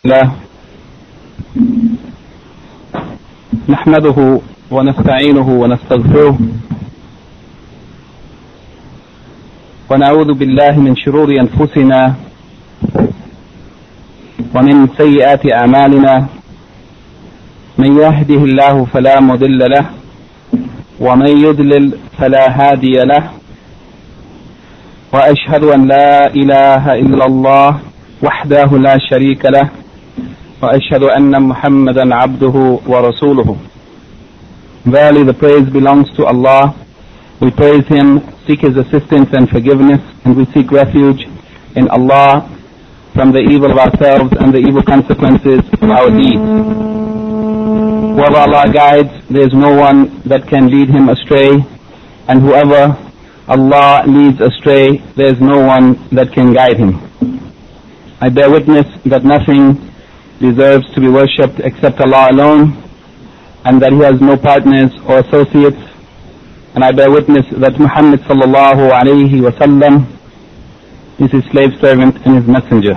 الله نحمده ونستعينه ونستغفره ونعوذ بالله من شرور أنفسنا ومن سيئات أعمالنا من يهده الله فلا مضل له ومن يضلل فلا هادي له وأشهد أن لا إله إلا الله وحده لا شريك له وأشهد أن محمدا عبده ورسوله. Verily the praise belongs to Allah. We praise Him, seek His assistance and forgiveness, and we seek refuge in Allah from the evil of ourselves and the evil consequences of our deeds. Whoever Allah guides, there is no one that can lead him astray, and whoever Allah leads astray, there is no one that can guide him. I bear witness that nothing deserves to be worshipped except Allah alone, and that He has no partners or associates. And I bear witness that Muhammad sallallahu alayhi wa sallam is His slave servant and His messenger.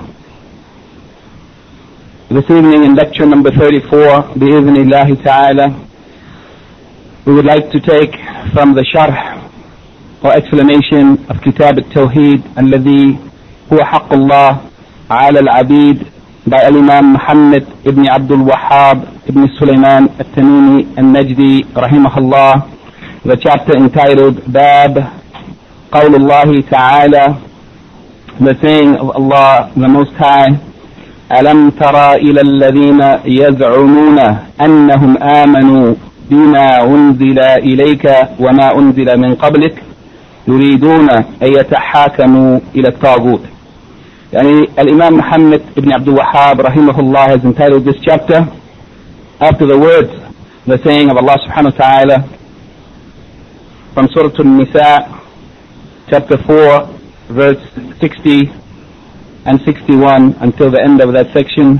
This evening in lecture number 34, bi-idhnillahi ta'ala, we would like to take from the sharh or explanation of Kitab al-Tawheed alladhi huwa haqqullah ala al-abid by Imam Muhammad ibn Abdul Wahhab ibn Sulaiman al-Tamimi al-Najdi rahimahullah, the chapter entitled Bab Qawlullahi Ta'ala, the saying of Allah the Most High, ألم ترى إلى الذين يزعمون أنهم آمنوا بما أنزل إليك وما أنزل من قبلك يريدون أن يتحاكموا إلى الطاغوت. Yani Al-Imam Muhammad ibn Abdul Wahhab rahimahullah has entitled this chapter after the words, the saying of Allah subhanahu wa ta'ala from Surah An-Nisa chapter 4 verse 60 and 61 until the end of that section.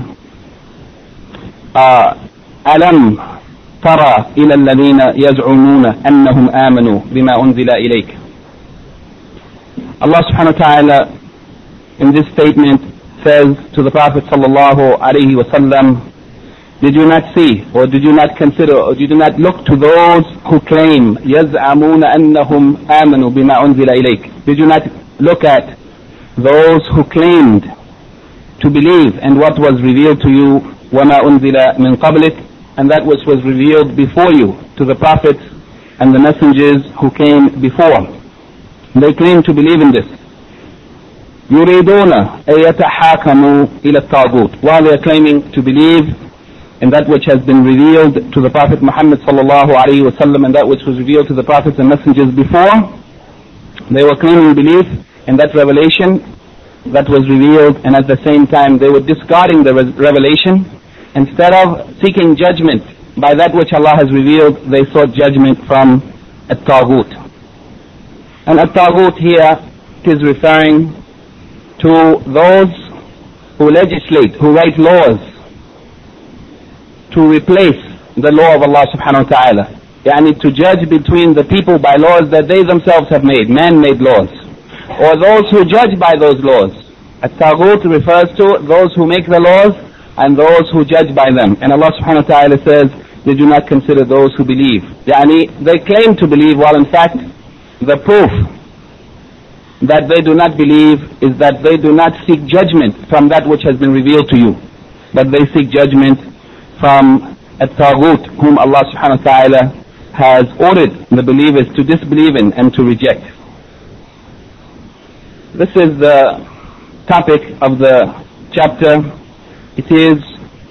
ألم ترى إلى الذين يزعمون أنهم آمنوا بما أنزل إليك. Allah subhanahu wa ta'ala in this statement says to the Prophet sallallahu alaihi wasallam, did you not see, or did you not consider, or did you not look to those who claim يزعمون أنهم آمنوا بما أنزل إليك? Did you not look at those who claimed to believe in what was revealed to you, وَمَا أُنزِلَ مِنْ قَبْلِكَ, and that which was revealed before you to the prophets and the messengers who came before? They claim to believe in this. يُرِيدُونَ أَن يَتَحَاكَمُوا إِلَى الطَّاغُوتِ, while they are claiming to believe in that which has been revealed to the Prophet Muhammad sallallahu alaihi wasallam and that which was revealed to the prophets and messengers before. They were claiming belief in that revelation that was revealed, and at the same time they were discarding the revelation. Instead of seeking judgment by that which Allah has revealed, they sought judgment from at-Taghut. And at-Taghut here is referring to those who legislate, who write laws to replace the law of Allah subhanahu wa ta'ala. Yani to judge between the people by laws that they themselves have made, man-made laws, or those who judge by those laws. At-Taghut refers to those who make the laws and those who judge by them. And Allah subhanahu wa ta'ala says, they do not consider those who believe. Yani they claim to believe, while in fact the proof that they do not believe is that they do not seek judgment from that which has been revealed to you, but they seek judgment from At-Taghut, whom Allah subhanahu wa ta'ala has ordered the believers to disbelieve in and to reject. This is the topic of the chapter. It is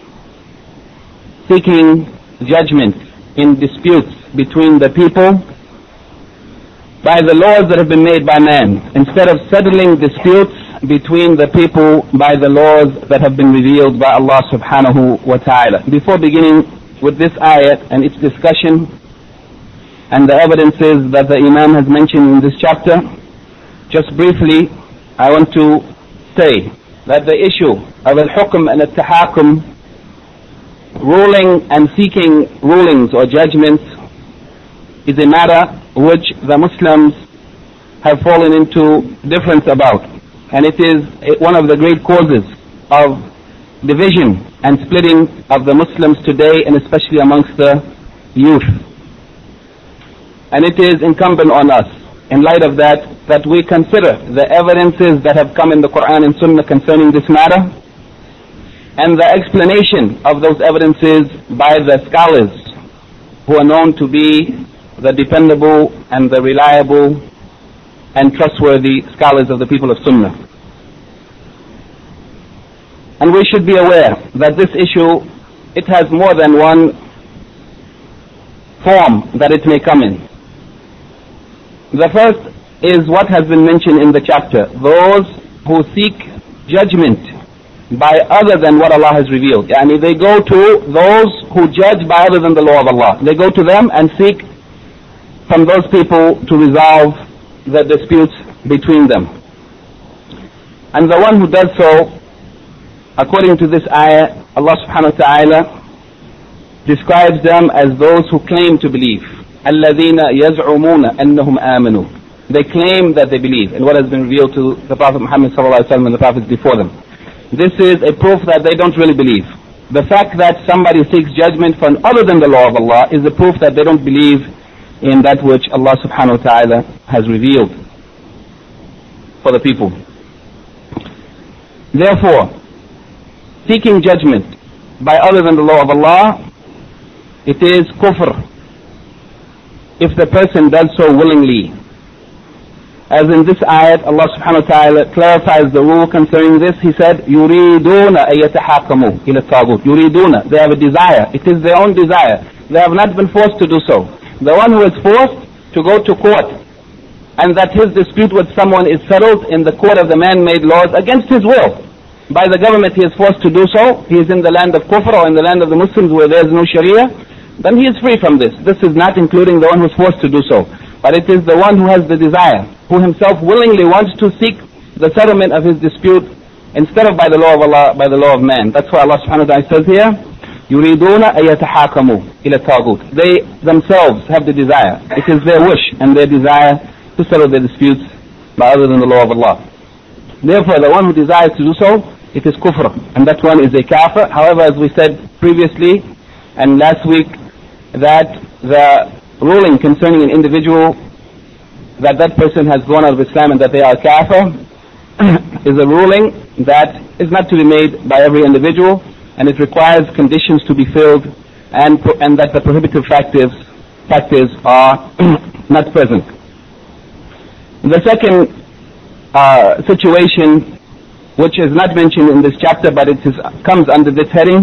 seeking judgment in disputes between the people by the laws that have been made by man, instead of settling disputes between the people by the laws that have been revealed by Allah subhanahu wa ta'ala. Before beginning with this ayat and its discussion and the evidences that the Imam has mentioned in this chapter, just briefly I want to say that the issue of al-hukm and al-tahakum, ruling and seeking rulings or judgments, is a matter which the Muslims have fallen into difference about, and it is one of the great causes of division and splitting of the Muslims today, and especially amongst the youth. And it is incumbent on us, in light of that, that we consider the evidences that have come in the Quran and Sunnah concerning this matter, and the explanation of those evidences by the scholars who are known to be the dependable and the reliable and trustworthy scholars of the people of Sunnah. And we should be aware that this issue, it has more than one form that it may come in. The first is what has been mentioned in the chapter: those who seek judgment by other than what Allah has revealed. Yani they go to those who judge by other than the law of Allah. They go to them and seek from those people to resolve the disputes between them. And the one who does so, according to this ayah, Allah subhanahu wa ta'ala describes them as those who claim to believe. الَّذِينَ يَزْعُمُونَ أَنَّهُمْ آمَنُوا. They claim that they believe in what has been revealed to the Prophet Muhammad sallallahu alaihi wasallam and the prophets before them. This is a proof that they don't really believe. The fact that somebody seeks judgment from other than the law of Allah is a proof that they don't believe in that which Allah subhanahu wa ta'ala has revealed for the people. Therefore, seeking judgment by other than the law of Allah, it is kufr if the person does so willingly. As in this ayat, Allah subhanahu wa ta'ala clarifies the rule concerning this. He said, يُرِيدُونَ أَن يَتَحَاكَمُوا إِلَى الطَّاغُوتِ. يُرِيدُونَ, they have a desire. It is their own desire. They have not been forced to do so. The one who is forced to go to court and that his dispute with someone is settled in the court of the man-made laws against his will, by the government he is forced to do so, he is in the land of kufr or in the land of the Muslims where there is no sharia, then he is free from this. This is not including the one who is forced to do so. But it is the one who has the desire, who himself willingly wants to seek the settlement of his dispute instead of by the law of Allah, by the law of man. That's why Allah subhanahu wa ta'ala says here, يُرِيدُونَ أَن يَتَحَاكَمُوا إِلَى الطَّاغُوتِ. They themselves have the desire. It is their wish and their desire to settle their disputes by other than the law of Allah. Therefore, the one who desires to do so, it is kufr, and that one is a kafir. However, as we said previously and last week, that the ruling concerning an individual that person has gone out of Islam and that they are kafir is a ruling that is not to be made by every individual, and it requires conditions to be filled, and that the prohibitive factors are not present. The second situation, which is not mentioned in this chapter but it comes under this heading,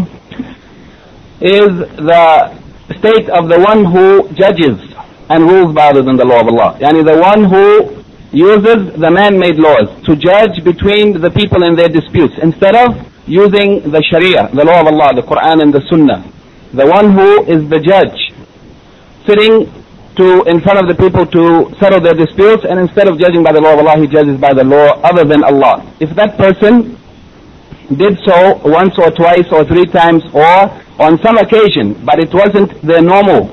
is the state of the one who judges and rules by other than the law of Allah. Yani the one who uses the man-made laws to judge between the people in their disputes instead of using the Sharia, the law of Allah, the Quran and the Sunnah. The one who is the judge, sitting in front of the people to settle their disputes, and instead of judging by the law of Allah, he judges by the law other than Allah. If that person did so once or twice or three times or on some occasion, but it wasn't their normal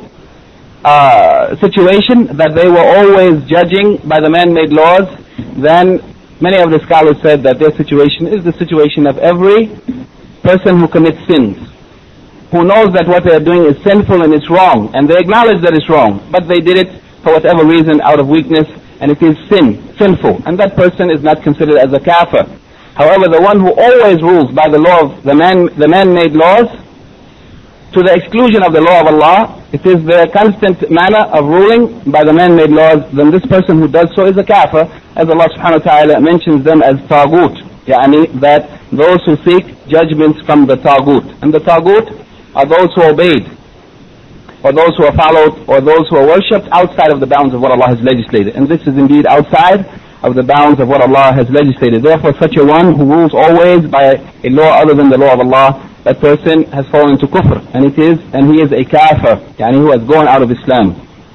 situation, that they were always judging by the man-made laws, then many of the scholars said that their situation is the situation of every person who commits sins, who knows that what they are doing is sinful and it's wrong, and they acknowledge that it's wrong, but they did it for whatever reason out of weakness, and it is sinful, and that person is not considered as a kafir. However, the one who always rules by the law of the man-made laws, to the exclusion of the law of Allah, it is the constant manner of ruling by the man-made laws, then this person who does so is a kafir, as Allah subhanahu wa ta'ala mentions them as taghut, yani that those who seek judgments from the taghut. And the taghut are those who are obeyed, or those who are followed, or those who are worshipped outside of the bounds of what Allah has legislated. And this is indeed outside of the bounds of what Allah has legislated. Therefore, such a one who rules always by a law other than the law of Allah, that person has fallen into kufr, and he is a kafir, yani who has gone out of Islam.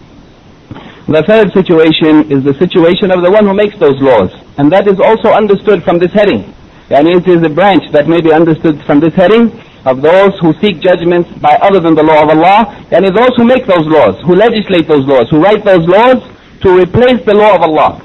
The third situation is the situation of the one who makes those laws, and that is also understood from this heading. Yani it is a branch that may be understood from this heading of those who seek judgments by other than the law of Allah, and those who make those laws, who legislate those laws, who write those laws to replace the law of Allah.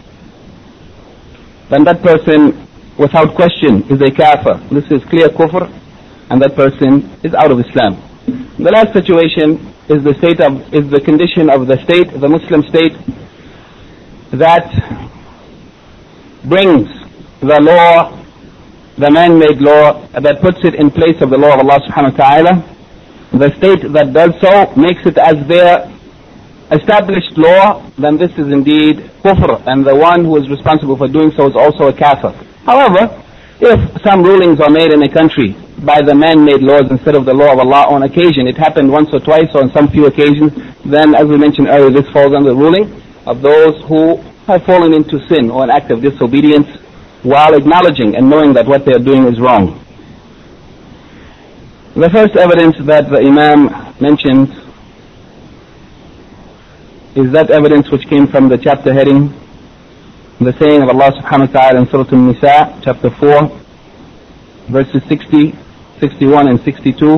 Then that person, without question, is a kafir. This is clear kufr, and that person is out of Islam. The last situation is the condition of the state, the Muslim state, that brings the law, the man-made law, that puts it in place of the law of Allah subhanahu wa ta'ala. The state that does so makes it as their established law, then this is indeed kufr, and the one who is responsible for doing so is also a kafir. However, if some rulings are made in a country by the man-made laws instead of the law of Allah on occasion, it happened once or twice or on some few occasions, then as we mentioned earlier, this falls under the ruling of those who have fallen into sin or an act of disobedience while acknowledging and knowing that what they are doing is wrong. The first evidence that the Imam mentions is that evidence which came from the chapter heading, the saying of Allah subhanahu wa ta'ala in Surah An-Nisa, chapter 4, verses 60, 61 and 62.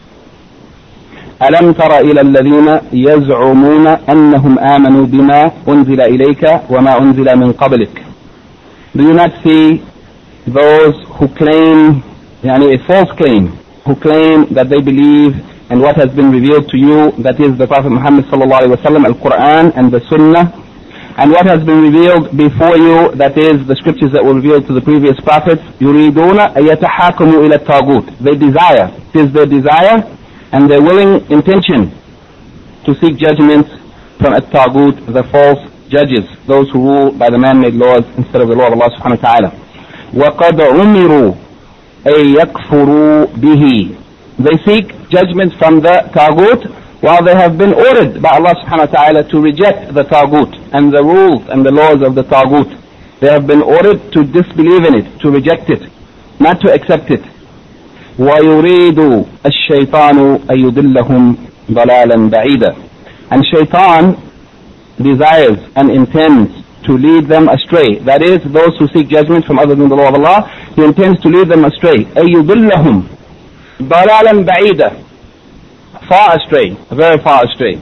أَلَمْ تَرَ إِلَى الَّذِينَ يَزْعُمُونَ أَنَّهُمْ آمَنُوا بِمَا أُنزِلَ إِلَيْكَ وَمَا أُنزِلَ مِنْ قَبْلِكَ. Do you not see those who claim, a false claim, who claim that they believe in what has been revealed to you, that is the Prophet Muhammad sallallahu alaihi wasallam, Al-Quran and the Sunnah, and what has been revealed before you, that is the scriptures that were revealed to the previous prophets. يُرِيدُونَ أَيَتَحَاكَمُوا إِلَى الطَّاغُوتِ. They desire, it is their desire and their willing intention to seek judgment from at-taghut, the false judges, those who rule by the man-made laws instead of the law of Allah subhanahu wa ta'ala. وَقَدْ عُمِرُوا أَن يَكْفُرُوا بِهِ. They seek judgment from the taghut while they have been ordered by Allah subhanahu wa ta'ala to reject the taghut and the rules and the laws of the taghut. They have been ordered to disbelieve in it, to reject it, not to accept it. وَيُرِيدُ الشَّيْطَانُ أَن يُضِلَّهُمْ ضَلَالًا بَعِيدًا. And shaitan desires and intends to lead them astray. That is, those who seek judgment from other than the law of Allah, he intends to lead them astray. أَن يُضِلَّهُمْ ضَلَالًا بَعِيدًا. Far astray, very far astray.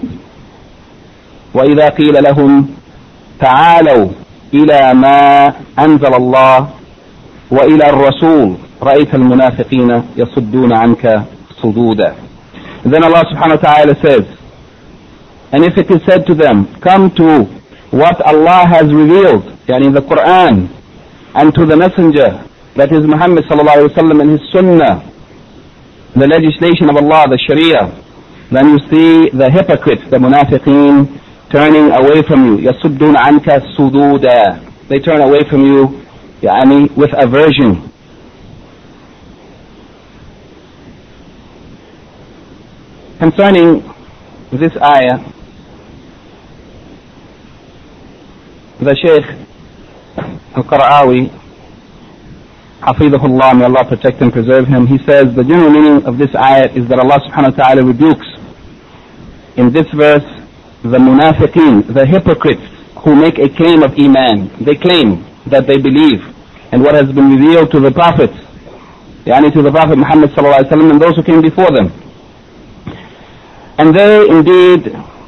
وَإِذَا قِيلَ لَهُمْ تَعَالَوْا إِلَى مَا أَنزَلَ اللَّهُ وَإِلَى الرَّسُولِ رَأَيْتَ الْمُنَافِقِينَ يَصُدُّونَ عَنْكَ صُدُودًا. Then Allah subhanahu wa ta'ala says, and if it is said to them, come to what Allah has revealed, in the Quran, and to the messenger, that is Muhammad sallallahu alaihi wasallam and his sunnah, the legislation of Allah, the Sharia, then you see the hypocrites, the munafiqeen, turning away from you. يَصُدُّونَ عَنْكَ صُدُودًا. They turn away from you, with aversion. Concerning this ayah, the Shaykh Al-Qara'awi, Hafidhahullah, may Allah protect and preserve him, he says the general meaning of this ayah is that Allah subhanahu wa ta'ala rebukes in this verse the munafiqeen, the hypocrites who make a claim of iman. They claim that they believe in what has been revealed to the prophets, to the Prophet Muhammad sallallahu alaihi wasallam and those who came before them. And they indeed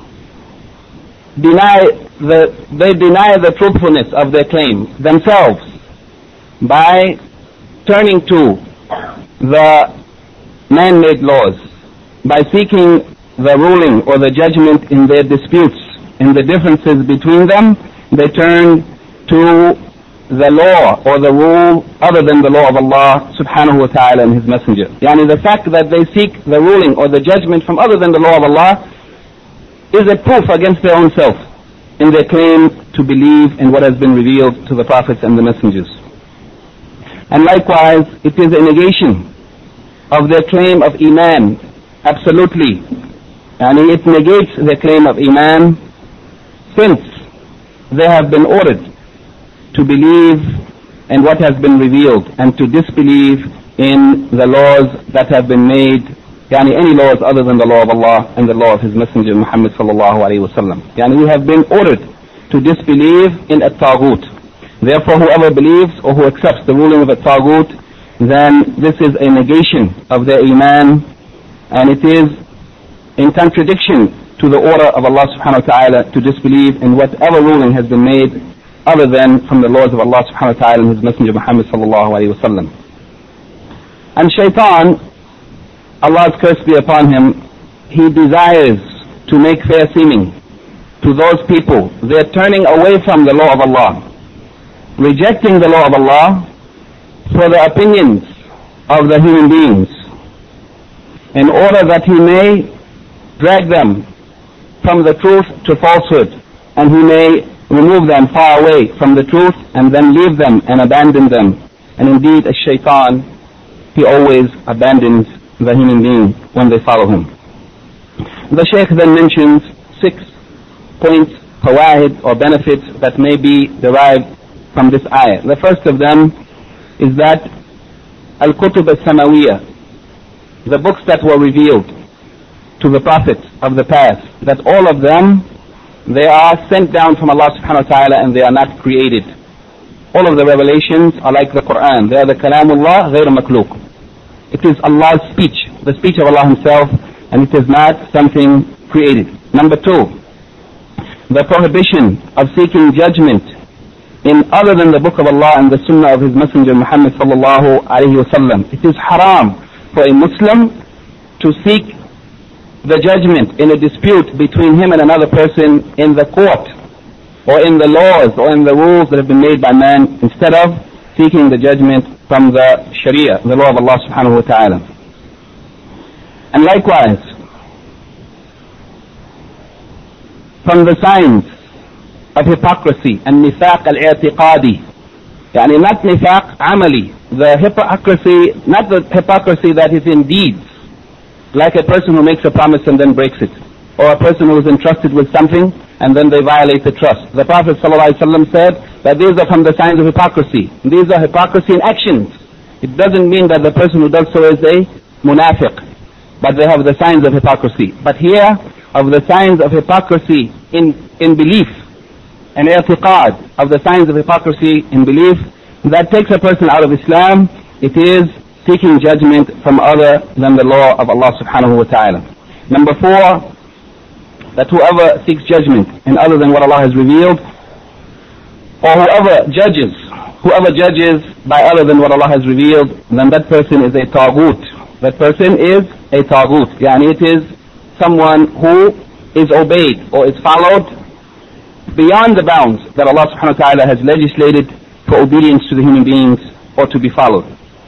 deny the truthfulness of their claim themselves by turning to the man-made laws, by seeking the ruling or the judgment in their disputes, in the differences between them. They turn to the law or the rule other than the law of Allah subhanahu wa ta'ala and his messenger. The fact that they seek the ruling or the judgment from other than the law of Allah is a proof against their own self in their claim to believe in what has been revealed to the prophets and the messengers. And likewise, it is a negation of their claim of iman, absolutely. It negates their claim of iman, since they have been ordered to believe in what has been revealed and to disbelieve in the laws that have been made, any laws other than the law of Allah and the law of his messenger Muhammad sallallahu alaihi wasallam. We have been ordered to disbelieve in at-taghut. Therefore, whoever believes or who accepts the ruling of at-taghut, then this is a negation of their iman, and it is in contradiction to the order of Allah subhanahu wa ta'ala to disbelieve in whatever ruling has been made other than from the laws of Allah subhanahu wa ta'ala and his messenger Muhammad sallallahu alaihi wasallam. And shaitan Allah's curse be upon him, he desires to make fair seeming to those people. They're turning away from the law of Allah, rejecting the law of Allah for the opinions of the human beings, in order that he may drag them from the truth to falsehood, and he may remove them far away from the truth and then leave them and abandon them. And indeed, a shaitan, he always abandons the human being when they follow him. The Shaykh then mentions 6 points, fawaid, or benefits that may be derived from this ayah. The first of them is that al-kutub al-samawiyah, the books that were revealed to the prophets of the past, that all of them, they are sent down from Allah subhanahu wa ta'ala and they are not created. All of the revelations are like the Quran. They are the kalamullah ghayr makhluq. It is Allah's speech, the speech of Allah himself, and it is not something created. Number 2, the prohibition of seeking judgment in other than the book of Allah and the sunnah of his messenger Muhammad sallallahu alayhi wa sallam. It is haram for a Muslim to seek the judgment in a dispute between him and another person in the court, or in the laws, or in the rules that have been made by man, instead of seeking the judgment from the Sharia, the law of Allah subhanahu wa ta'ala. And likewise, from the signs of hypocrisy and nifaq al-i'tiqadi, yani not nifaq amali, the hypocrisy, not the hypocrisy that is in deeds, like a person who makes a promise and then breaks it, or a person who is entrusted with something and then they violate the trust. The Prophet ﷺ said that these are from the signs of hypocrisy. These are hypocrisy in actions. It doesn't mean that the person who does so is a munafiq, but they have the signs of hypocrisy. But here, of the signs of hypocrisy in belief, and i'tiqad, of the signs of hypocrisy in belief, that takes a person out of Islam, it is seeking judgment from other than the law of Allah subhanahu wa ta'ala. Number 4, that whoever seeks judgment in other than what Allah has revealed, or whoever judges by other than what Allah has revealed, then that person is a taghut. That person is a taghut. Yani it is someone who is obeyed or is followed beyond the bounds that Allah subhanahu wa ta'ala has legislated for obedience to the human beings or to be followed.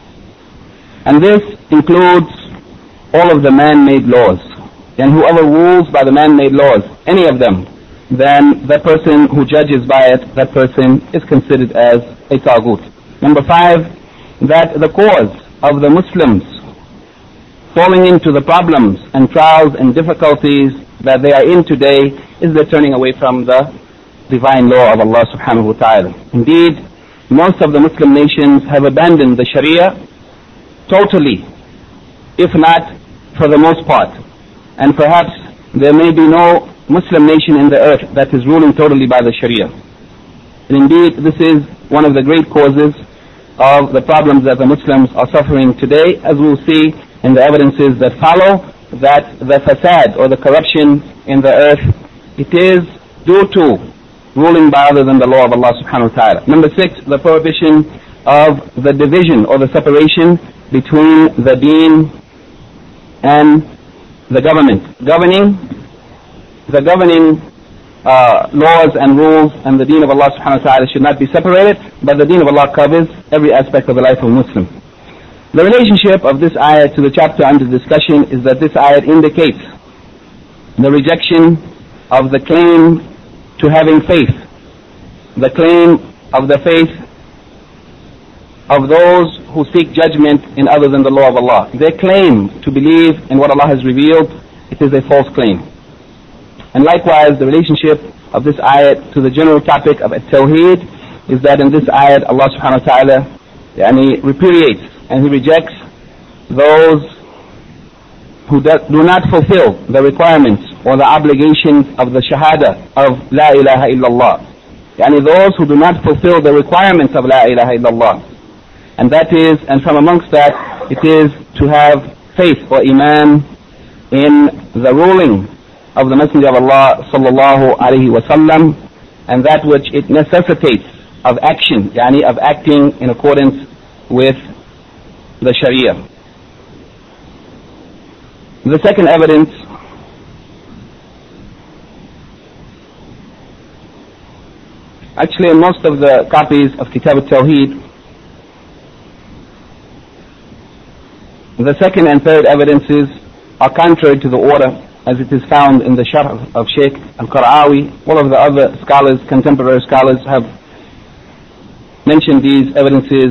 And this includes all of the man-made laws. And whoever rules by the man-made laws, any of them, then the person who judges by it, that person is considered as a taghut. Number 5, that the cause of the Muslims falling into the problems and trials and difficulties that they are in today is the turning away from the divine law of Allah subhanahu wa ta'ala. Indeed, most of the Muslim nations have abandoned the Sharia totally, if not for the most part. And perhaps there may be no Muslim nation in the earth that is ruling totally by the Sharia. And indeed, this is one of the great causes of the problems that the Muslims are suffering today, as we'll see in the evidences that follow, that the fasad or the corruption in the earth, it is due to ruling by other than the law of Allah subhanahu wa ta'ala. Number 6, the prohibition of the division or the separation between the deen and the government. The governing laws and rules and the deen of Allah subhanahu wa ta'ala should not be separated, but the deen of Allah covers every aspect of the life of a Muslim. The relationship of this ayah to the chapter under discussion is that this ayah indicates the rejection of the claim to having faith, the claim of the faith of those who seek judgment in other than the law of Allah. They claim to believe in what Allah has revealed. It is a false claim. And likewise, the relationship of this ayat to the general topic of At-Tawheed is that in this ayat, Allah subhanahu wa ta'ala repudiates and He rejects those who do not fulfill the requirements or the obligations of the Shahada of La ilaha illallah. Those who do not fulfill the requirements of La ilaha illallah. And that is, and from amongst that, it is to have faith or iman in the ruling of the Messenger of Allah sallallahu alaihi wasallam, and that which it necessitates of action, of acting in accordance with the Sharia. The second evidence actually in most of the copies of Kitab al-Tawheed, the second and third evidences are contrary to the order as it is found in the Sharh of Sheikh al-Qara'awi. All of the other scholars, contemporary scholars, have mentioned these evidences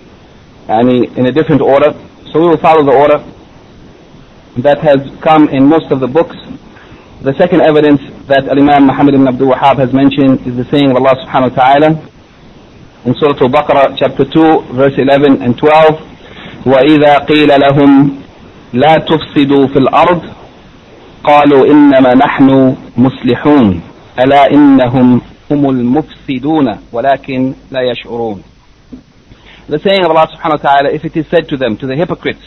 in a different order. So we will follow the order that has come in most of the books. The second evidence that Imam Muhammad ibn Abdul Wahhab has mentioned is the saying of Allah subhanahu wa ta'ala in Surah Al-Baqarah chapter 2 verse 11 and 12, وَإِذَا قِيلَ لَهُمْ لَا تُفْسِدُوا فِي الْأَرْضِ قَالُوا إِنَّمَا نَحْنُ مُصْلِحُونَ أَلَا إِنَّهُمْ هُمُ الْمُفْسِدُونَ وَلَكِنْ لَا يَشْعُرُونَ. The saying of Allah subhanahu wa ta'ala, if it is said to them, to the hypocrites,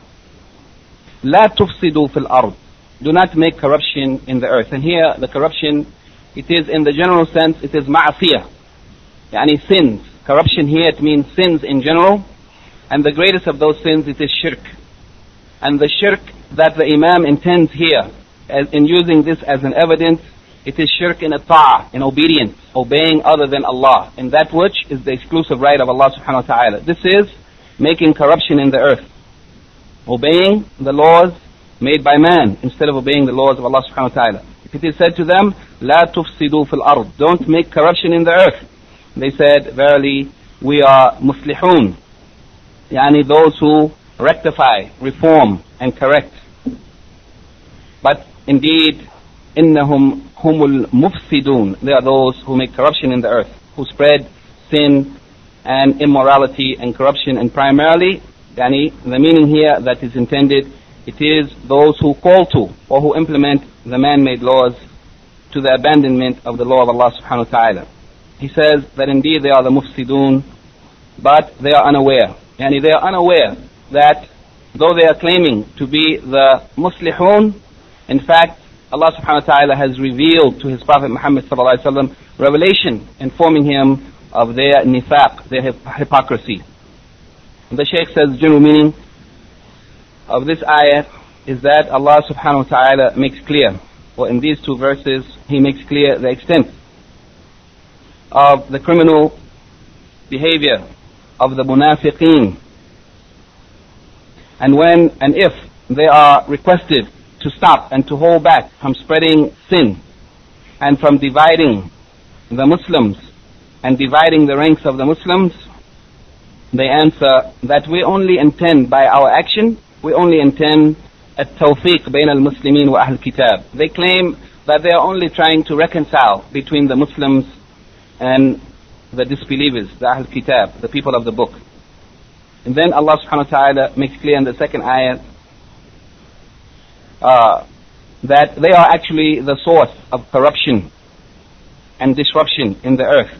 لَا تُفْسِدُوا فِي الْأَرْضِ, do not make corruption in the earth. And here the corruption, it is in the general sense, it is ma'asiyah, sins. Corruption here, it means sins in general, and the greatest of those sins, it is shirk. And the shirk that the Imam intends here, in using this as an evidence, it is shirk in ta'ah, in obedience, obeying other than Allah, and that which is the exclusive right of Allah subhanahu wa ta'ala. This is making corruption in the earth, obeying the laws made by man instead of obeying the laws of Allah subhanahu wa ta'ala. If it is said to them, لا تفسدوا في الأرض, don't make corruption in the earth, they said, verily we are muslihun, those who rectify, reform and correct. But indeed, إنهم هم المفسدون, they are those who make corruption in the earth, who spread sin and immorality and corruption. And primarily, the meaning here that is intended, it is those who call to or who implement the man-made laws to the abandonment of the law of Allah subhanahu wa ta'ala. He says that indeed they are the mufsidun, but they are unaware. They are unaware that though they are claiming to be the muslihun, in fact Allah subhanahu wa ta'ala has revealed to His Prophet Muhammad sallallahu alaihi wasallam revelation informing him of their nifaq, their hypocrisy. The Shaykh says the general meaning of this ayah is that Allah subhanahu wa ta'ala makes clear, or in these two verses He makes clear the extent of the criminal behavior of the munafiqeen, and when and if they are requested to stop and to hold back from spreading sin and from dividing the Muslims and dividing the ranks of the Muslims, they answer that we only intend by our action, we only intend at-tawfiq bayn al-muslimin wa ahl kitab. They claim that they are only trying to reconcile between the Muslims and the disbelievers, the ahl kitab, the people of the book. And then Allah subhanahu wa ta'ala makes clear in the second ayah that they are actually the source of corruption and disruption in the earth.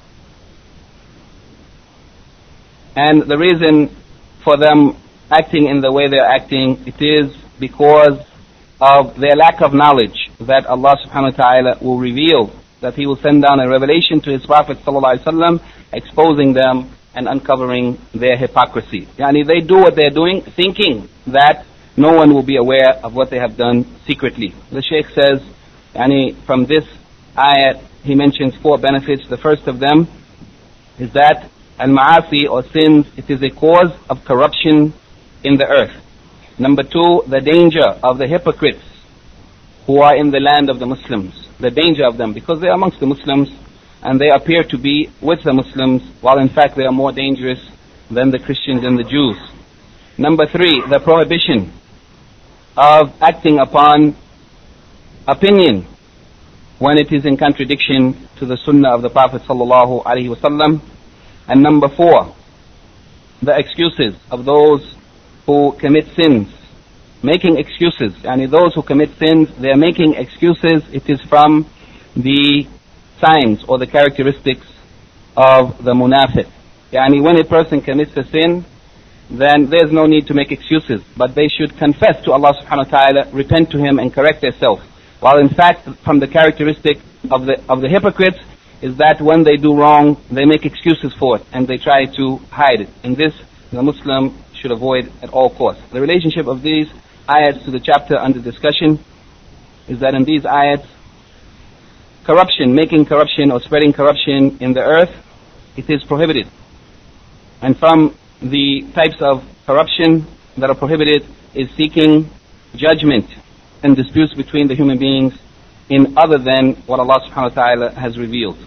And the reason for them acting in the way they are acting, it is because of their lack of knowledge that Allah subhanahu wa ta'ala will reveal, that He will send down a revelation to His Prophet sallallahu alaihi wasallam, exposing them and uncovering their hypocrisy. They do what they're doing thinking that no one will be aware of what they have done secretly. The Shaykh says, from this ayat, he mentions 4 benefits. The first of them is that al-ma'asi, or sins, it is a cause of corruption in the earth. Number 2, the danger of the hypocrites who are in the land of the Muslims. The danger of them, because they are amongst the Muslims and they appear to be with the Muslims, while in fact they are more dangerous than the Christians and the Jews. Number 3, the prohibition of acting upon opinion when it is in contradiction to the Sunnah of the Prophet sallallahu alaihi wasallam. And number 4, the excuses of those who commit sins, making excuses. Those who commit sins, they are making excuses. It is from the signs or the characteristics of the munafiq. When a person commits a sin, then there's no need to make excuses, but they should confess to Allah subhanahu wa ta'ala, repent to Him and correct themselves. While in fact, from the characteristic of the hypocrites is that when they do wrong, they make excuses for it and they try to hide it. And this, the Muslim should avoid at all costs. The relationship of these ayats to the chapter under discussion is that in these ayats, corruption, making corruption or spreading corruption in the earth, it is prohibited. And from the types of corruption that are prohibited is seeking judgment and disputes between the human beings in other than what Allah subhanahu wa ta'ala has revealed.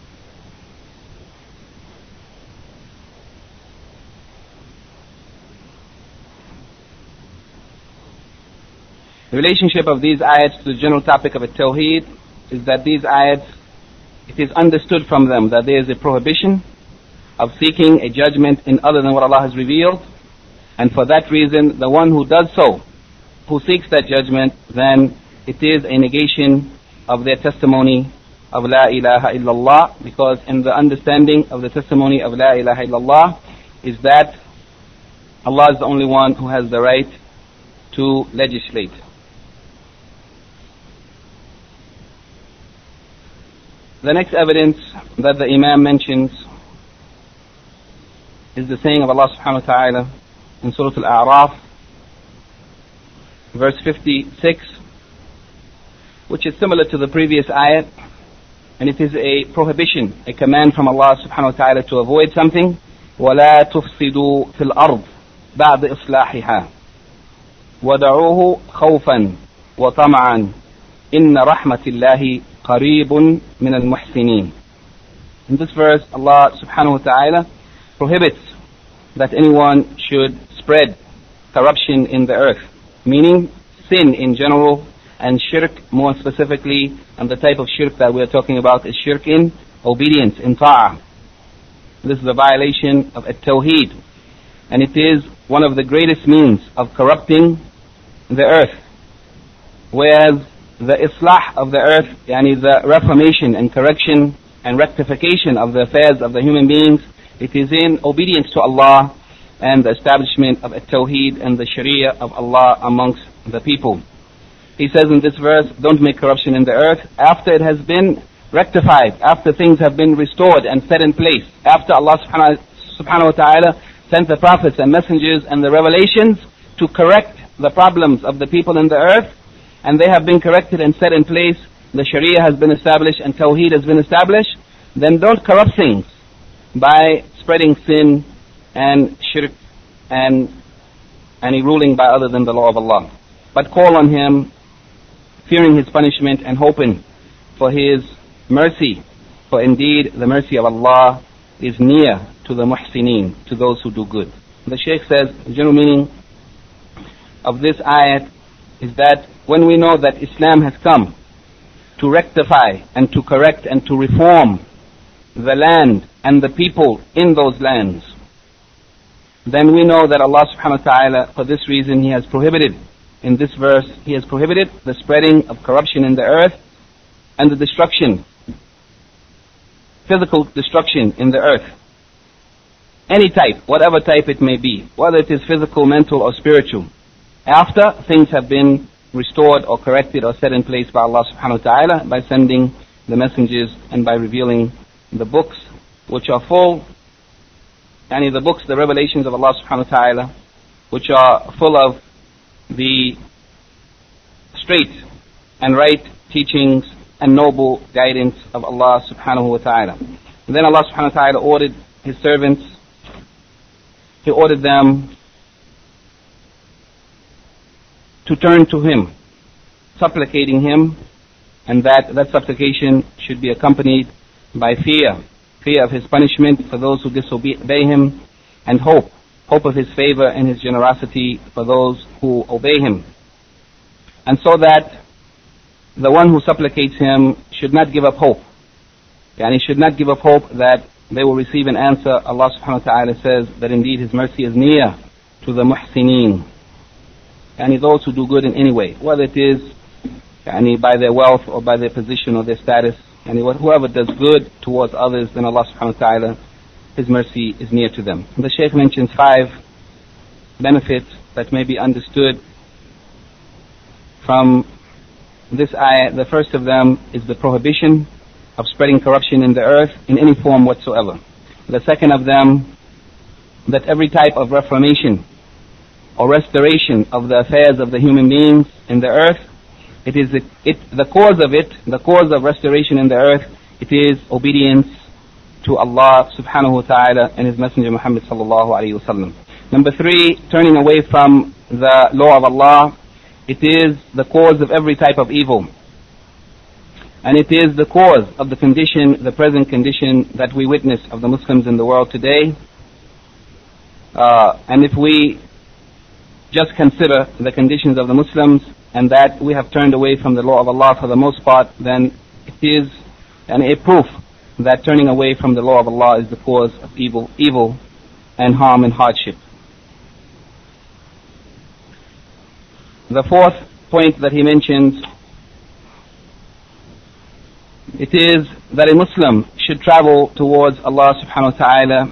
The relationship of these ayats to the general topic of Tawheed is that these ayats, it is understood from them that there is a prohibition of seeking a judgment in other than what Allah has revealed, and for that reason the one who does so, who seeks that judgment, then it is a negation of their testimony of La ilaha illallah, because in the understanding of the testimony of La ilaha illallah is that Allah is the only one who has the right to legislate. The next evidence that the Imam mentions is the saying of Allah subhanahu wa ta'ala in Surah Al-A'raf, verse 56, which is similar to the previous ayat, and it is a prohibition, a command from Allah subhanahu wa ta'ala to avoid something. وَلَا تُفْسِدُوا فِي الْأَرْضِ بَعْدَ إِصْلَاحِهَا وَدَعُوهُ خَوْفًا وَطَمَعًا إِنَّ رَحْمَةِ اللَّهِ قَرِيبٌ مِنَ الْمُحْسِنِينَ. In this verse, Allah subhanahu wa ta'ala prohibits that anyone should spread corruption in the earth, meaning sin in general and shirk more specifically, and the type of shirk that we are talking about is shirk in obedience, in ta'ah. This is a violation of at-tawheed, and it is one of the greatest means of corrupting the earth. Whereas the islah of the earth, yani the reformation and correction and rectification of the affairs of the human beings, it is in obedience to Allah and the establishment of at-tawheed and the sharia of Allah amongst the people. He says in this verse, don't make corruption in the earth after it has been rectified, after things have been restored and set in place, after Allah subhanahu wa ta'ala sent the prophets and messengers and the revelations to correct the problems of the people in the earth, and they have been corrected and set in place, the sharia has been established and tawheed has been established, then don't corrupt things by spreading sin and shirk and any ruling by other than the law of Allah. But call on Him, fearing His punishment and hoping for His mercy, for indeed the mercy of Allah is near to the muhsineen, to those who do good. The Shaykh says, the general meaning of this ayat is that when we know that Islam has come to rectify and to correct and to reform the land and the people in those lands, then we know that Allah subhanahu wa ta'ala, for this reason, He has prohibited, in this verse, He has prohibited the spreading of corruption in the earth and the destruction, physical destruction in the earth. Any type, whatever type it may be, whether it is physical, mental or spiritual, after things have been restored or corrected or set in place by Allah subhanahu wa ta'ala, by sending the messengers and by revealing the books which are full, and the books, the revelations of Allah subhanahu wa ta'ala, which are full of the straight and right teachings and noble guidance of Allah subhanahu wa ta'ala. And then Allah subhanahu wa ta'ala ordered His servants, He ordered them to turn to Him, supplicating Him, and that supplication should be accompanied by fear of His punishment for those who disobey Him, and hope of His favor and His generosity for those who obey Him. And so that the one who supplicates Him should not give up hope. And he should not give up hope that they will receive an answer. Allah subhanahu wa ta'ala says that indeed His mercy is near to the muhsineen, and those who do good in any way, whether it is by their wealth or by their position or their status, and whoever does good towards others, then Allah subhanahu wa ta'ala, His mercy is near to them. The Shaykh mentions 5 benefits that may be understood from this ayah. The first of them is the prohibition of spreading corruption in the earth in any form whatsoever. The second of them, that every type of reformation or restoration of the affairs of the human beings in the earth, the cause of restoration in the earth, it is obedience to Allah subhanahu wa ta'ala and His Messenger Muhammad sallallahu alayhi wa sallam. Number 3, turning away from the law of Allah, it is the cause of every type of evil. And it is the cause of the present condition that we witness of the Muslims in the world today. And if we just consider the conditions of the Muslims and that we have turned away from the law of Allah for the most part, then it is a proof that turning away from the law of Allah is the cause of evil and harm and hardship. The 4th point that he mentions, it is that a Muslim should travel towards Allah subhanahu wa ta'ala,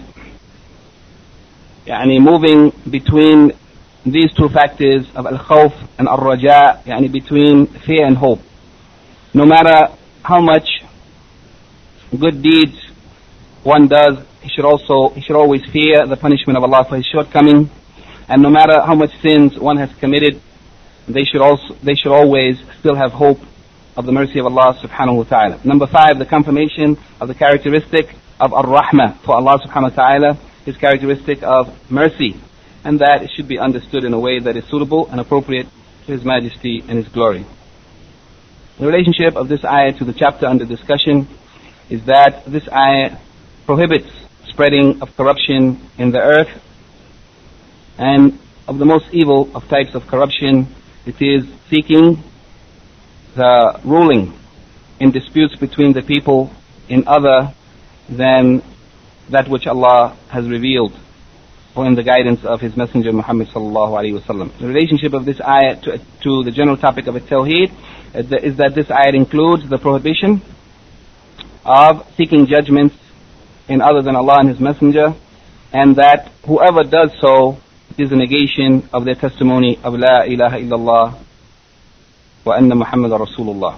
moving between these two factors of al-khawf and al-raja, between fear and hope. No matter how much good deeds one does, he should always fear the punishment of Allah for his shortcoming. And no matter how much sins one has committed, they should always still have hope of the mercy of Allah subhanahu wa ta'ala. Number 5, the confirmation of the characteristic of ar-rahmah for Allah subhanahu wa ta'ala, His characteristic of mercy, and that it should be understood in a way that is suitable and appropriate to His majesty and His glory. The relationship of this ayah to the chapter under discussion is that this ayah prohibits spreading of corruption in the earth, and of the most evil of types of corruption, it is seeking the ruling in disputes between the people in other than that which Allah has revealed or in the guidance of His Messenger Muhammad sallallahu alaihi wasallam. The relationship of this ayah to the general topic of At-Tawheed is that this ayah includes the prohibition of seeking judgments in other than Allah and His Messenger, and that whoever does so is a negation of their testimony of La ilaha illallah wa anna Muhammad Rasulullah.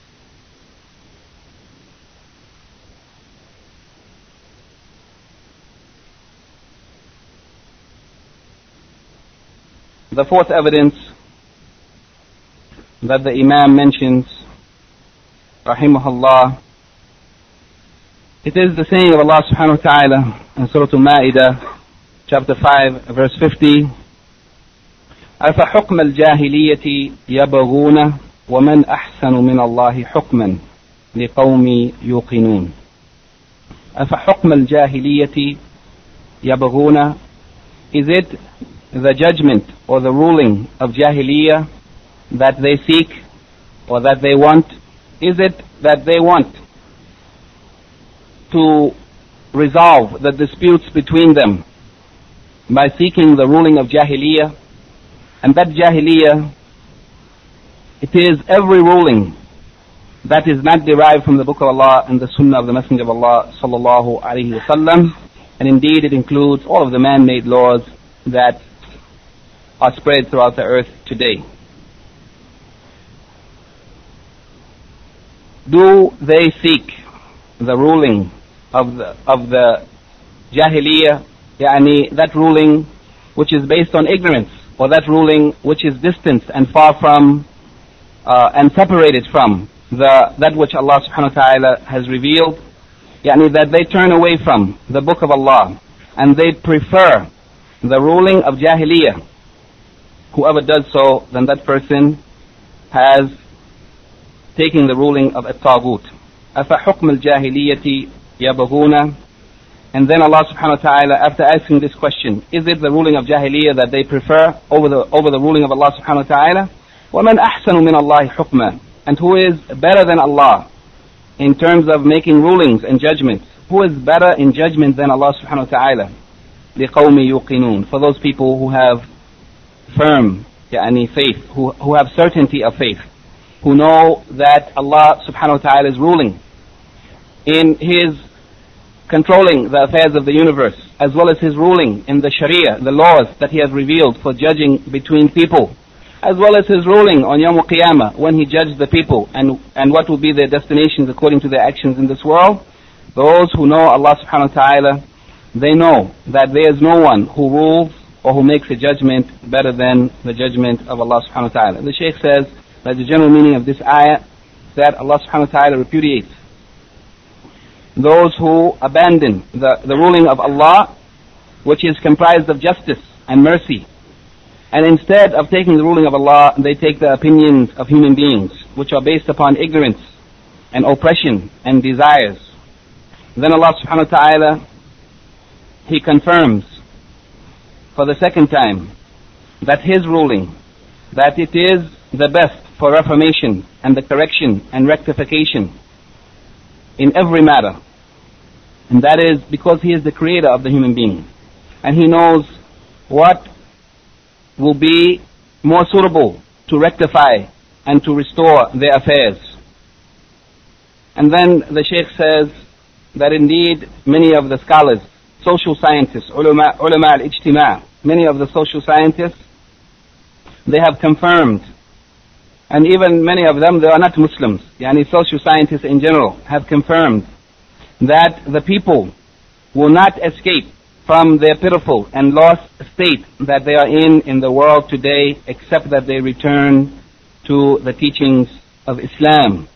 The 4th evidence that the Imam mentions, rahimahullah, it is the saying of Allah subhanahu wa ta'ala in Surah Al-Ma'idah, chapter 5, verse 50, أَفَحُكْمَ الْجَاهِلِيَّةِ يَبْغُونَ وَمَنْ أَحْسَنُ مِنَ اللَّهِ حُكْمًا لِقَوْمِ يُوقِنُونَ. أَفَحُكْمَ الْجَاهِلِيَّةِ يَبْغُونَ. Is it the judgment or the ruling of Jahiliyyah that they seek or that they want? Is it that they want to resolve the disputes between them by seeking the ruling of Jahiliyyah? And that Jahiliyyah, it is every ruling that is not derived from the Book of Allah and the Sunnah of the Messenger of Allah sallallahu alaihi wasallam, and indeed it includes all of the man-made laws that are spread throughout the earth today. Do they seek the ruling of the Jahiliyyah, that ruling which is based on ignorance, or that ruling which is distant and far from and separated from that which Allah subhanahu wa ta'ala has revealed, that they turn away from the Book of Allah and they prefer the ruling of Jahiliyyah? Whoever does so, then that person has taken the ruling of At-Taghut. أَفَحُكْمَ الْجَاهِلِيَّةِ يَبْغُونَ. And then Allah subhanahu wa ta'ala, after asking this question, is it the ruling of Jahiliyyah that they prefer over the ruling of Allah subhanahu wa ta'ala? وَمَنْ أَحْسَنُ مِنَ اللَّهِ حُكْمًا. And who is better than Allah in terms of making rulings and judgments? Who is better in judgment than Allah subhanahu wa ta'ala? لِقَوْمِ يُوقِنُونَ. For those people who have firm faith, who have certainty of faith, who know that Allah subhanahu wa ta'ala is ruling in His controlling the affairs of the universe, as well as His ruling in the Sharia, the laws that He has revealed for judging between people, as well as His ruling on Yawm al-Qiyamah when He judged the people and what will be their destinations according to their actions in this world. Those who know Allah subhanahu wa ta'ala, they know that there is no one who rules or who makes a judgment better than the judgment of Allah subhanahu wa ta'ala. The Shaykh says that the general meaning of this ayah is that Allah subhanahu wa ta'ala repudiates those who abandon the ruling of Allah, which is comprised of justice and mercy, and instead of taking the ruling of Allah, they take the opinions of human beings, which are based upon ignorance and oppression and desires. Then Allah subhanahu wa ta'ala, He confirms for the second time that His ruling, that it is the best for reformation and the correction and rectification in every matter. And that is because He is the creator of the human being. And He knows what will be more suitable to rectify and to restore their affairs. And then the Shaykh says that indeed many of the scholars, social scientists, ulama al-ijtima', many of the social scientists, they have confirmed, and even many of them, they are not Muslims, yani social scientists in general, have confirmed that the people will not escape from their pitiful and lost state that they are in the world today, except that they return to the teachings of Islam.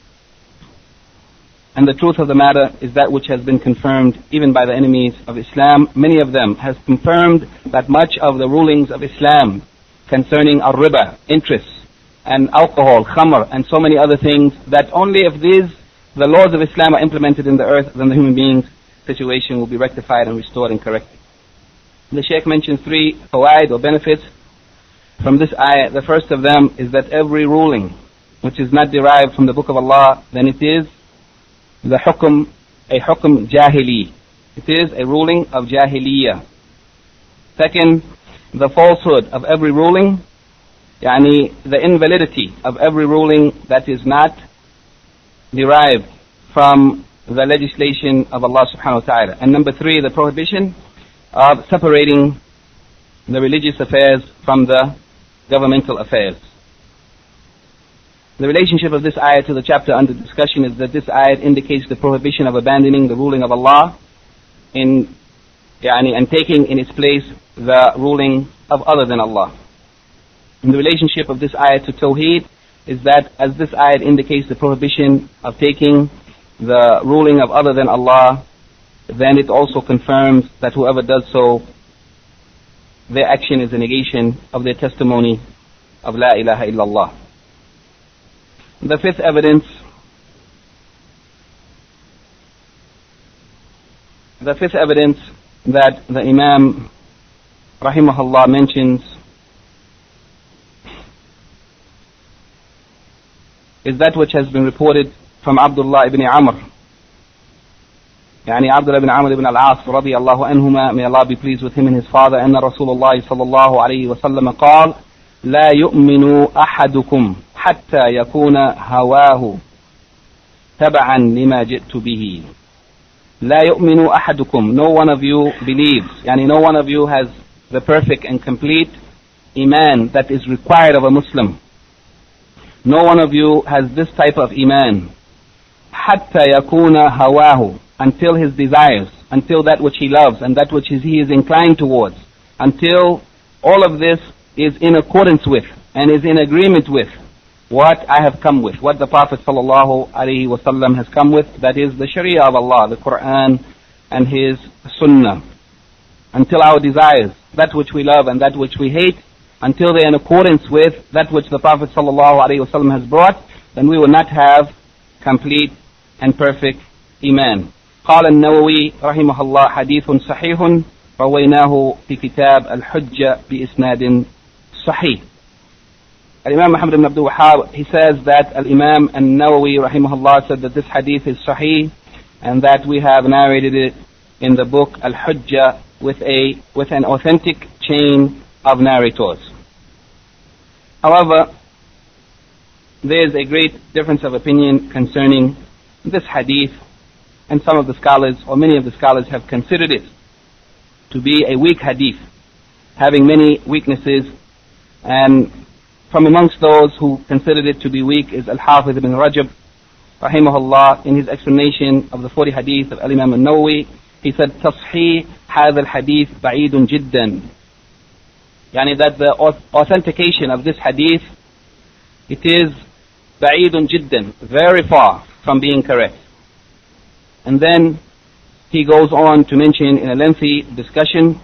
And the truth of the matter is that which has been confirmed even by the enemies of Islam. Many of them has confirmed that much of the rulings of Islam concerning ar-riba, interest, and alcohol, khamr, and so many other things, that only if the laws of Islam are implemented in the earth, then the human being's situation will be rectified and restored and corrected. The Shaykh mentions 3 fawaid or benefits from this ayah. The first of them is that every ruling which is not derived from the Book of Allah, then it is the hukum, a hukum jahili. It is a ruling of jahiliyyah. Second, the falsehood of every ruling, yani the invalidity of every ruling that is not derived from the legislation of Allah subhanahu wa ta'ala. And number 3, the prohibition of separating the religious affairs from the governmental affairs. The relationship of this ayah to the chapter under discussion is that this ayah indicates the prohibition of abandoning the ruling of Allah and taking in its place the ruling of other than Allah. And the relationship of this ayah to Tawheed is that as this ayah indicates the prohibition of taking the ruling of other than Allah, then it also confirms that whoever does so, their action is a negation of their testimony of La ilaha illallah. The fifth evidence that the Imam rahimahullah mentions is that which has been reported from Abdullah ibn Amr, Abdullah ibn Amr ibn al-As radiyallahu anhuma, may Allah be pleased with him and his father, أن رسول الله صلى الله عليه وسلم قال لا يؤمن أحدكم حتى يكون هواه تبعا لما جئت به. لا يؤمن أحدكم, no one of you believes, no one of you has the perfect and complete iman that is required of a Muslim. No one of you has this type of iman. حتى يكون هواه, until his desires, until that which he loves and that which he is inclined towards, until all of this is in accordance with and is in agreement with what I have come with, what the Prophet ﷺ has come with, that is the Sharia of Allah, the Quran and His Sunnah. Until our desires, that which we love and that which we hate, until they are in accordance with that which the Prophet ﷺ has brought, then we will not have complete and perfect iman. قال النووي رحمه الله حديث صحيح رويناه في كتاب الحجة بإسناد صحيح. Imam Muhammad ibn Abdul Wahhab, he says that Imam an-Nawawi rahimahullah said that this hadith is sahih and that we have narrated it in the book Al-Hujjah with an authentic chain of narrators. However, there is a great difference of opinion concerning this hadith, and some of the scholars, or many of the scholars, have considered it to be a weak hadith, having many weaknesses. And from amongst those who considered it to be weak is Al-Hafiz ibn Rajab rahimahullah, in his explanation of the 40 hadith of Imam an-Nawawi. He said, تصحيح هذا الحديث بعيد جدا Yani that the authentication of this hadith, it is ba'idun jiddan, very far from being correct. And then he goes on to mention in a lengthy discussion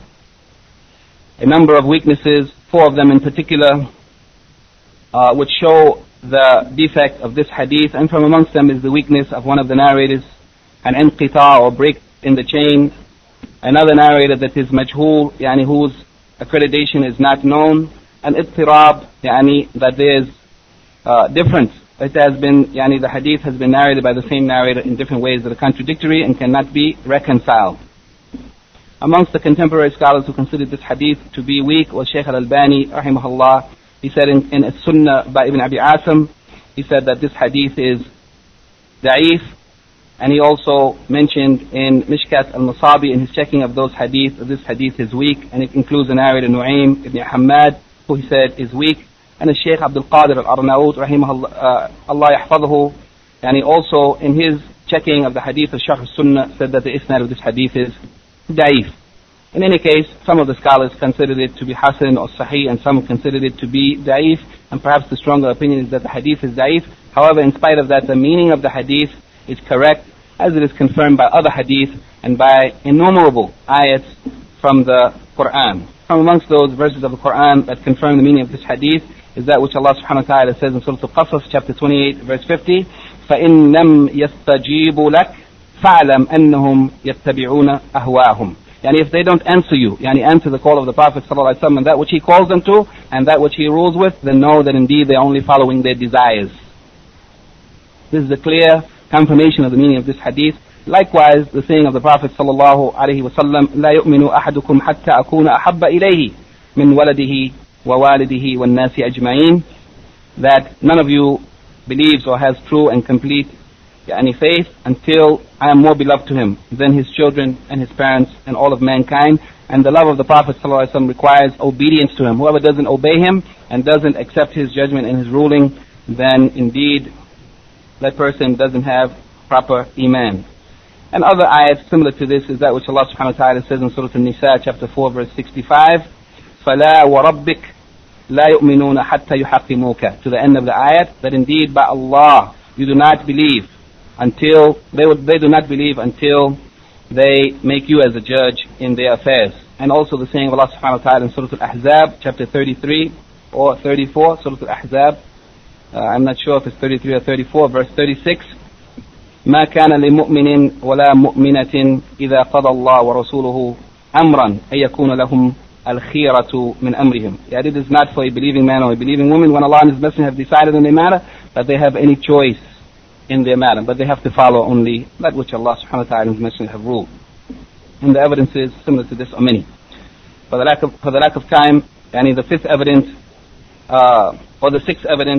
a number of weaknesses, 4 of them in particular, which show the defect of this hadith, and from amongst them is the weakness of one of the narrators, an inqita or break in the chain, another narrator that is majhul, yani whose accreditation is not known, an ittirab, yani that there is difference. It has been, yani the hadith has been narrated by the same narrator in different ways that are contradictory and cannot be reconciled. Amongst the contemporary scholars who considered this hadith to be weak was Shaykh al-Albani, rahimahullah. He said in As-Sunnah by Ibn Abi Asim, he said that this hadith is da'if, and he also mentioned in Mishkat al-Musabi in his checking of those hadith, that this hadith is weak, and it includes the narrator Nu'aym ibn Hamad, who he said is weak, and the Shaykh Abdul Qadir al-Arnaout, rahimahullah, Allah yahfadhu, and he also in his checking of the hadith of Sharh al-Sunnah said that the isnad of this hadith is da'if. In any case, some of the scholars considered it to be hasan or sahih, and some considered it to be da'if, and perhaps the stronger opinion is that the hadith is da'if. However, in spite of that, the meaning of the hadith is correct, as it is confirmed by other hadith and by innumerable ayats from the Quran. From amongst those verses of the Quran that confirm the meaning of this hadith is that which Allah subhanahu wa ta'ala says in Surah Al-Qasas, chapter 28, verse 50, فَإِن لَمْ يَسْتَجِيبُوا لَكَ فَاعْلَمْ أَنَّهُمْ يَتَّبِعُونَ أَهْوَاهُمْ. Yani if they don't answer you, yani answer the call of the Prophet sallallahu alaihi wasallam and that which he calls them to and that which he rules with, then know that indeed they're only following their desires. This is a clear confirmation of the meaning of this hadith. Likewise, the saying of the Prophet sallallahu alaihi wasallam, لا يؤمن أحدكم حتى أكون أحب إليه من ولده ووالده والناس أجمعين, that none of you believes or has true and complete any faith until I am more beloved to him than his children and his parents and all of mankind. And the love of the Prophet ﷺ requires obedience to him. Whoever doesn't obey him and doesn't accept his judgment and his ruling, then indeed that person doesn't have proper iman. And other ayats similar to this is that which Allah subhanahu wa ta'ala says in Surah An-Nisa chapter 4 verse 65, فَلَا وَرَبِّكَ لَا يُؤْمِنُونَ حَتَّى يُحَقِّمُوكَ, to the end of the ayat, that indeed by Allah you do not believe until they do not believe until they make you as a judge in their affairs. And also the saying of Allah subhanahu wa ta'ala in Surah Al-Ahzab chapter 33 or 34, Surah Al-Ahzab, I'm not sure if it's 33 or 34, verse 36, ما كان لمؤمن ولا مؤمنة إذا قضى الله ورسوله أمرا أن يكون لهم الخيرة من أمرهم. Yet it is not for a believing man or a believing woman when Allah and His Messenger have decided on their matter that they have any choice in their matter, but they have to follow only that which Allah subhanahu wa ta'ala and His Messenger have ruled. And the evidences similar to this are many. For the lack of time, the fifth evidence, or the sixth evidence,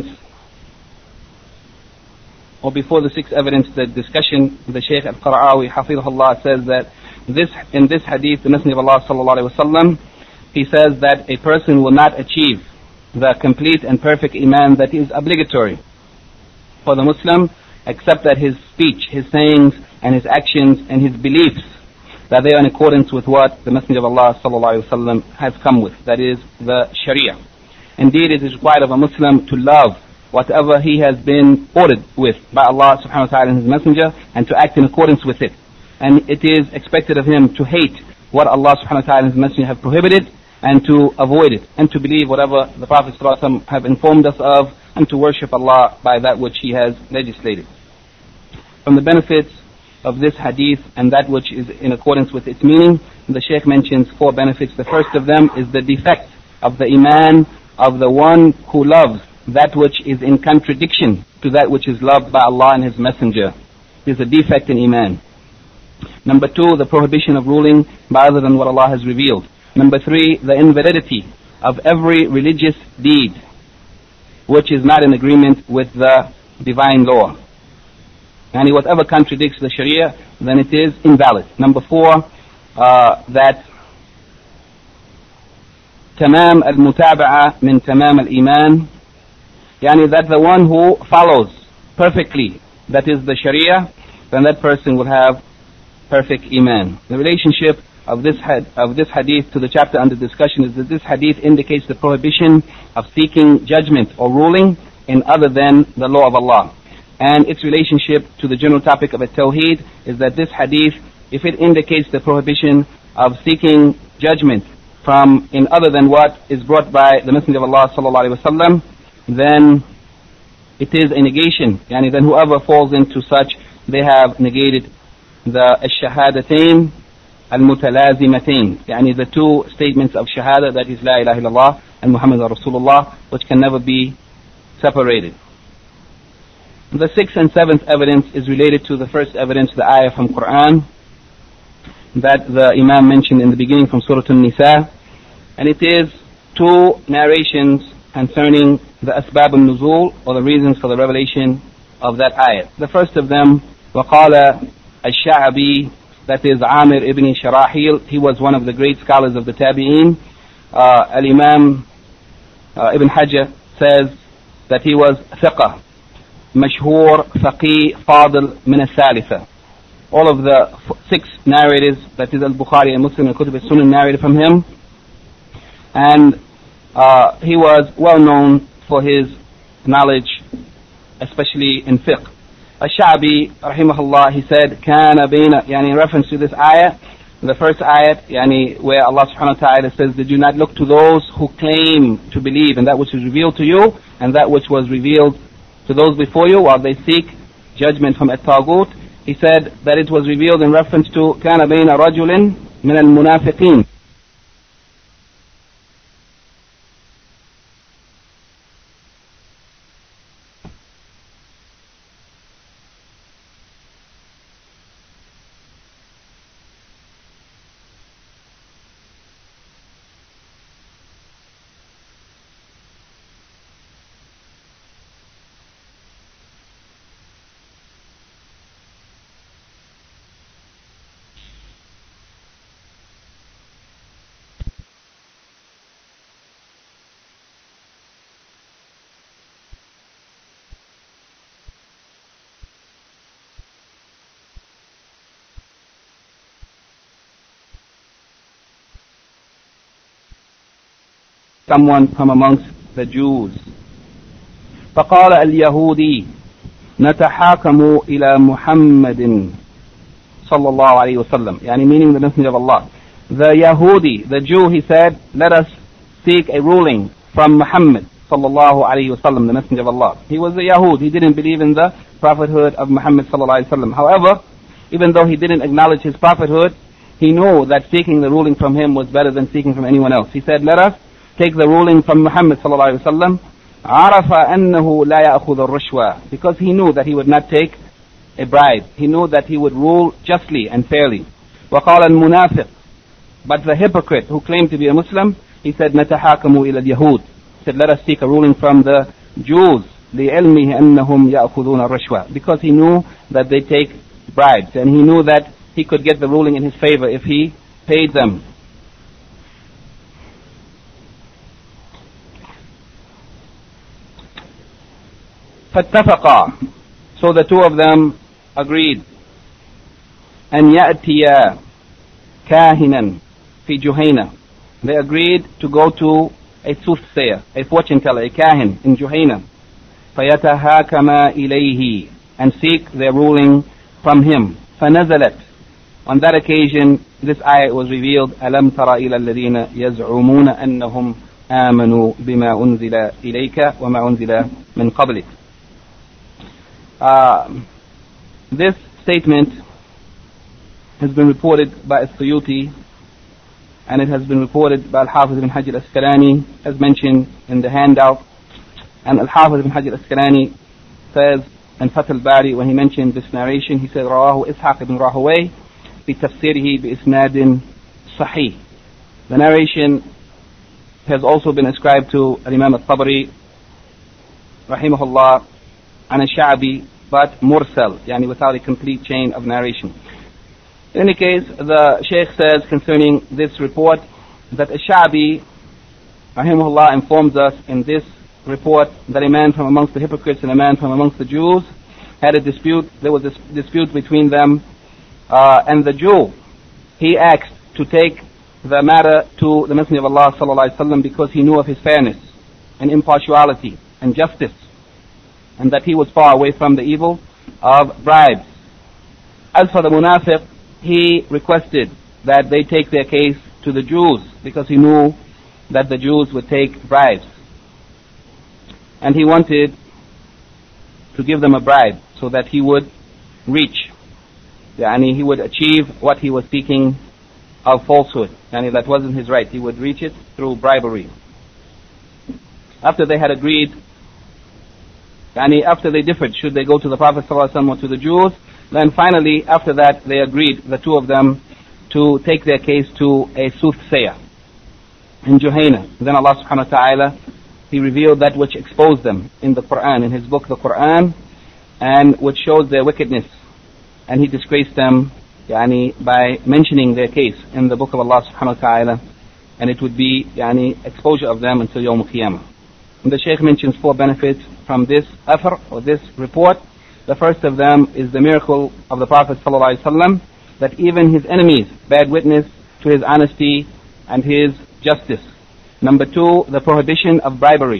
or before the sixth evidence, the discussion, the Shaykh al-Qara'awi, hafidhullah, says that in this hadith, the Messenger of Allah sallallahu alaihi wasallam, he says that a person will not achieve the complete and perfect iman that is obligatory for the Muslim, except that his speech, his sayings, and his actions, and his beliefs, that they are in accordance with what the Messenger of Allah sallallahu alaihi wasallam has come with, that is the Sharia. Indeed, it is required of a Muslim to love whatever he has been ordered with by Allah subhanahu wa ta'ala and His Messenger, and to act in accordance with it. And it is expected of him to hate what Allah subhanahu wa ta'ala and His Messenger have prohibited, and to avoid it, and to believe whatever the Prophet sallallahu alaihi wasallam have informed us of, and to worship Allah by that which He has legislated. From the benefits of this hadith and that which is in accordance with its meaning, the Shaykh mentions 4 benefits. The first of them is the defect of the iman of the one who loves that which is in contradiction to that which is loved by Allah and His Messenger. There's a defect in iman. Number 2, the prohibition of ruling by other than what Allah has revealed. Number 3, the invalidity of every religious deed which is not in agreement with the divine law. And whatever contradicts the Sharia, then it is invalid. Number 4, that tamam al-mutaba'a min tamam al-iman, that the one who follows perfectly, that is the Sharia, then that person will have perfect iman. The relationship of this hadith to the chapter under discussion is that this hadith indicates the prohibition of seeking judgment or ruling in other than the law of Allah. And its relationship to the general topic of At-Tawheed is that this hadith, if it indicates the prohibition of seeking judgment from in other than what is brought by the Messenger of Allah sallallahu alaihi wasallam, then it is a negation. Yani then whoever falls into such, they have negated the Ash-Shahadatain Al-Mutalazimatain, yani the two statements of Shahada, that is La ilaha illallah and Muhammad Rasulullah, which can never be separated. The sixth and seventh evidence is related to the first evidence, the ayah from Quran that the Imam mentioned in the beginning from Surah An-Nisa, and it is two narrations concerning the Asbab al-Nuzul, or the reasons for the revelation of that ayah. The first of them, وَقَالَ الشَّعَبِي, that is Amir ibn Sharahil. He was one of the great scholars of the Tabi'een. Al-Imam Ibn Hajar says that he was thiqah, mashhur, faqih, fadil, min al-thalitha. All of the six narrators, that is Al-Bukhari and Muslim and Kutub al-Sunnah, narrated from him. And he was well known for his knowledge, especially in fiqh. Ash-Sha'bi, rahimahullah, he said, كان بين, yani in reference to this ayah, the first ayat, yani where Allah subhanahu wa ta'ala says, did you not look to those who claim to believe in that which was revealed to you and that which was revealed to those before you while they seek judgment from At-Taghut? He said that it was revealed in reference to كان بين رجل من المنافقين. Someone from amongst the Jews. فقال اليهودي نتحاكم إلى محمد صلى الله عليه وسلم, يعني meaning the Messenger of Allah. The Yahudi, the Jew, he said, let us seek a ruling from Muhammad sallallahu alayhi wasallam, the Messenger of Allah. He was a Yahud. He didn't believe in the prophethood of Muhammad sallallahu alayhi wasallam. However, even though he didn't acknowledge his prophethood, he knew that seeking the ruling from him was better than seeking from anyone else. He said, let us take the ruling from Muhammad sallallahu alaihi wasallam. عرف أنه لا يأخذ الرشوة, because he knew that he would not take a bribe. He knew that he would rule justly and fairly. وقال المنافق, but the hypocrite who claimed to be a Muslim, he said نتحاكم إلى اليهود. He said, let us seek a ruling from the Jews. لعلمه أنهم يأخذون الرشوة, because he knew that they take bribes, and he knew that he could get the ruling in his favor if he paid them. فاتفقا, so the two of them agreed. أن يأتيا كاهنا في جهينة, they agreed to go to a soothsayer, a fortune teller, a kahin in Juhayna. فيتهاكما إليه, and seek their ruling from him. فنزلت, on that occasion this ayah was revealed. ألم تر إلى الذين يزعمون أنهم آمنوا بما أنزل إليك وما أنزل من قبلك. This statement has been reported by As-Suyuti, and it has been reported by Al-Hafiz ibn Hajar Asqalani, as mentioned in the handout. And Al-Hafiz ibn Hajar Asqalani says in Fath al-Bari, when he mentioned this narration, he said, رواه إسحاق ibn Rahaway في تفسيره بإسناد صحيح. The narration has also been ascribed to Imam al-Tabari rahimahullah and Ash-Sha'bi, but mursal, yani without a complete chain of narration. In any case, the Shaykh says concerning this report that Ash-Sha'bi rahimahullah informs us in this report that a man from amongst the hypocrites and a man from amongst the Jews had a dispute. There was a dispute between them, and the Jew, he asked to take the matter to the Messenger of Allah sallallahu alaihi wasallam because he knew of his fairness and impartiality and justice, and that he was far away from the evil of bribes. As for the munafiq, he requested that they take their case to the Jews because he knew that the Jews would take bribes, and he wanted to give them a bribe so that he would reach, he would achieve what he was seeking of falsehood, that wasn't his right. He would reach it through bribery. After they had agreed, after they differed, should they go to the Prophet ﷺ or to the Jews, then finally after that they agreed, the two of them, to take their case to a soothsayer in Juhayna. Then Allah subhanahu wa ta'ala, He revealed that which exposed them in the Quran, in His book, the Quran, and which shows their wickedness. And He disgraced them by mentioning their case in the book of Allah subhanahu wa ta'ala, and it would be exposure of them until Yawm al-Qiyamah. And the Shaykh mentions 4 benefits from this athar, or this report. The first of them is the miracle of the Prophet sallallahu alaihi wasallam, that even his enemies bear witness to his honesty and his justice. Number 2, the prohibition of bribery.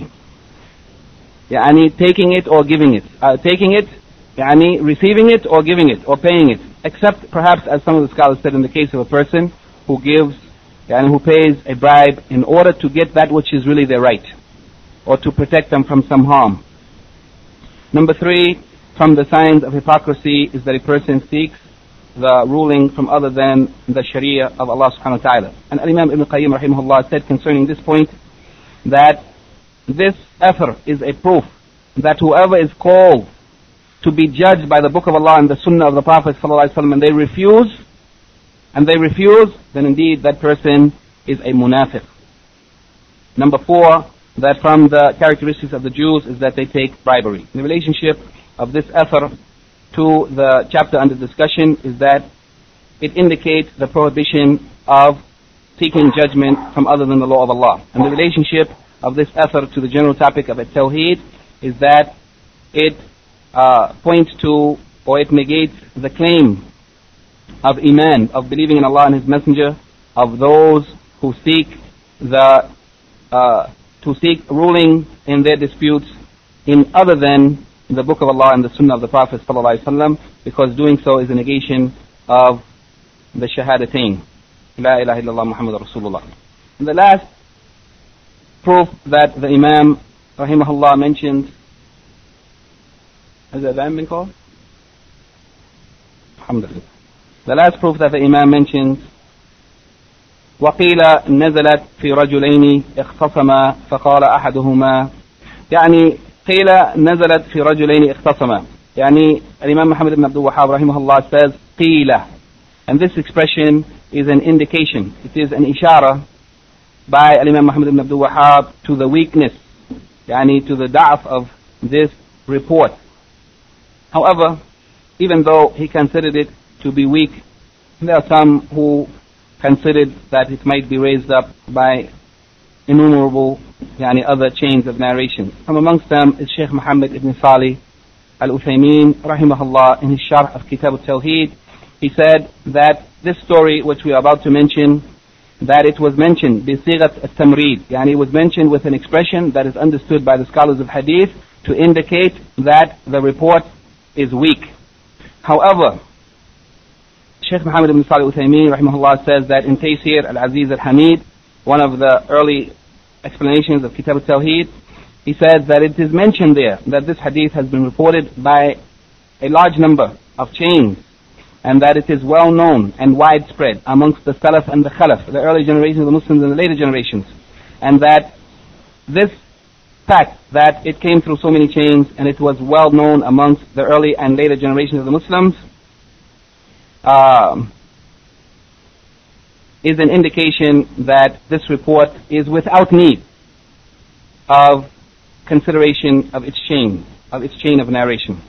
Taking it or giving it. Receiving it or giving it or paying it. Except perhaps, as some of the scholars said, in the case of a person who gives, who pays a bribe in order to get that which is really their right, or to protect them from some harm. Number 3, from the signs of hypocrisy is that a person seeks the ruling from other than the Sharia of Allah subhanahu wa ta'ala. And Imam Ibn Qayyim rahimahullah said concerning this point that this athar is a proof that whoever is called to be judged by the book of Allah and the sunnah of the Prophet sallallahu alaihi wasallam, and they refuse, then indeed that person is a munafiq. Number 4, that from the characteristics of the Jews is that they take bribery. The relationship of this athar to the chapter under discussion is that it indicates the prohibition of seeking judgment from other than the law of Allah. And the relationship of this athar to the general topic of At-Tawheed is that it points to, or it negates the claim of Iman, of believing in Allah and His Messenger, of those who seek ruling in their disputes in other than the book of Allah and the sunnah of the Prophet ﷺ, because doing so is a negation of the shahadatain, La ilaha illallah Muhammad Rasulullah. And the last proof that the Imam rahimahullah mentioned, has the adhan been called? Alhamdulillah. The last proof that the Imam mentions, وقيل نزلت في رجلين اختصما فقال أحدهما قيل نزلت في رجلين اختصما. Imam Muhammad ibn Abdul Wahhab rahimahullah says قيل, and this expression is an indication, it is an ishara by Imam Muhammad ibn Abdul Wahhab to the weakness, to the da'af of this report. However, even though he considered it to be weak, there are some who considered that it might be raised up by innumerable other chains of narration. From amongst them is Shaykh Muhammad ibn Salih al-Uthaymeen rahimahullah in his sharh of Kitab al-Tawheed. He said that this story which we are about to mention, that it was mentioned بصيغة التمريد, it was mentioned with an expression that is understood by the scholars of hadith to indicate that the report is weak. However, Shaykh Muhammad ibn Salih al-Uthaymeen rahimahullah says that in Taysir al-Aziz al-Hamid, one of the early explanations of Kitab al-Tawheed, he says that it is mentioned there that this hadith has been reported by a large number of chains, and that it is well known and widespread amongst the Salaf and the Khalaf, the early generations of the Muslims and the later generations, and that this fact that it came through so many chains and it was well known amongst the early and later generations of the Muslims is an indication that this report is without need of consideration of its chain of narration.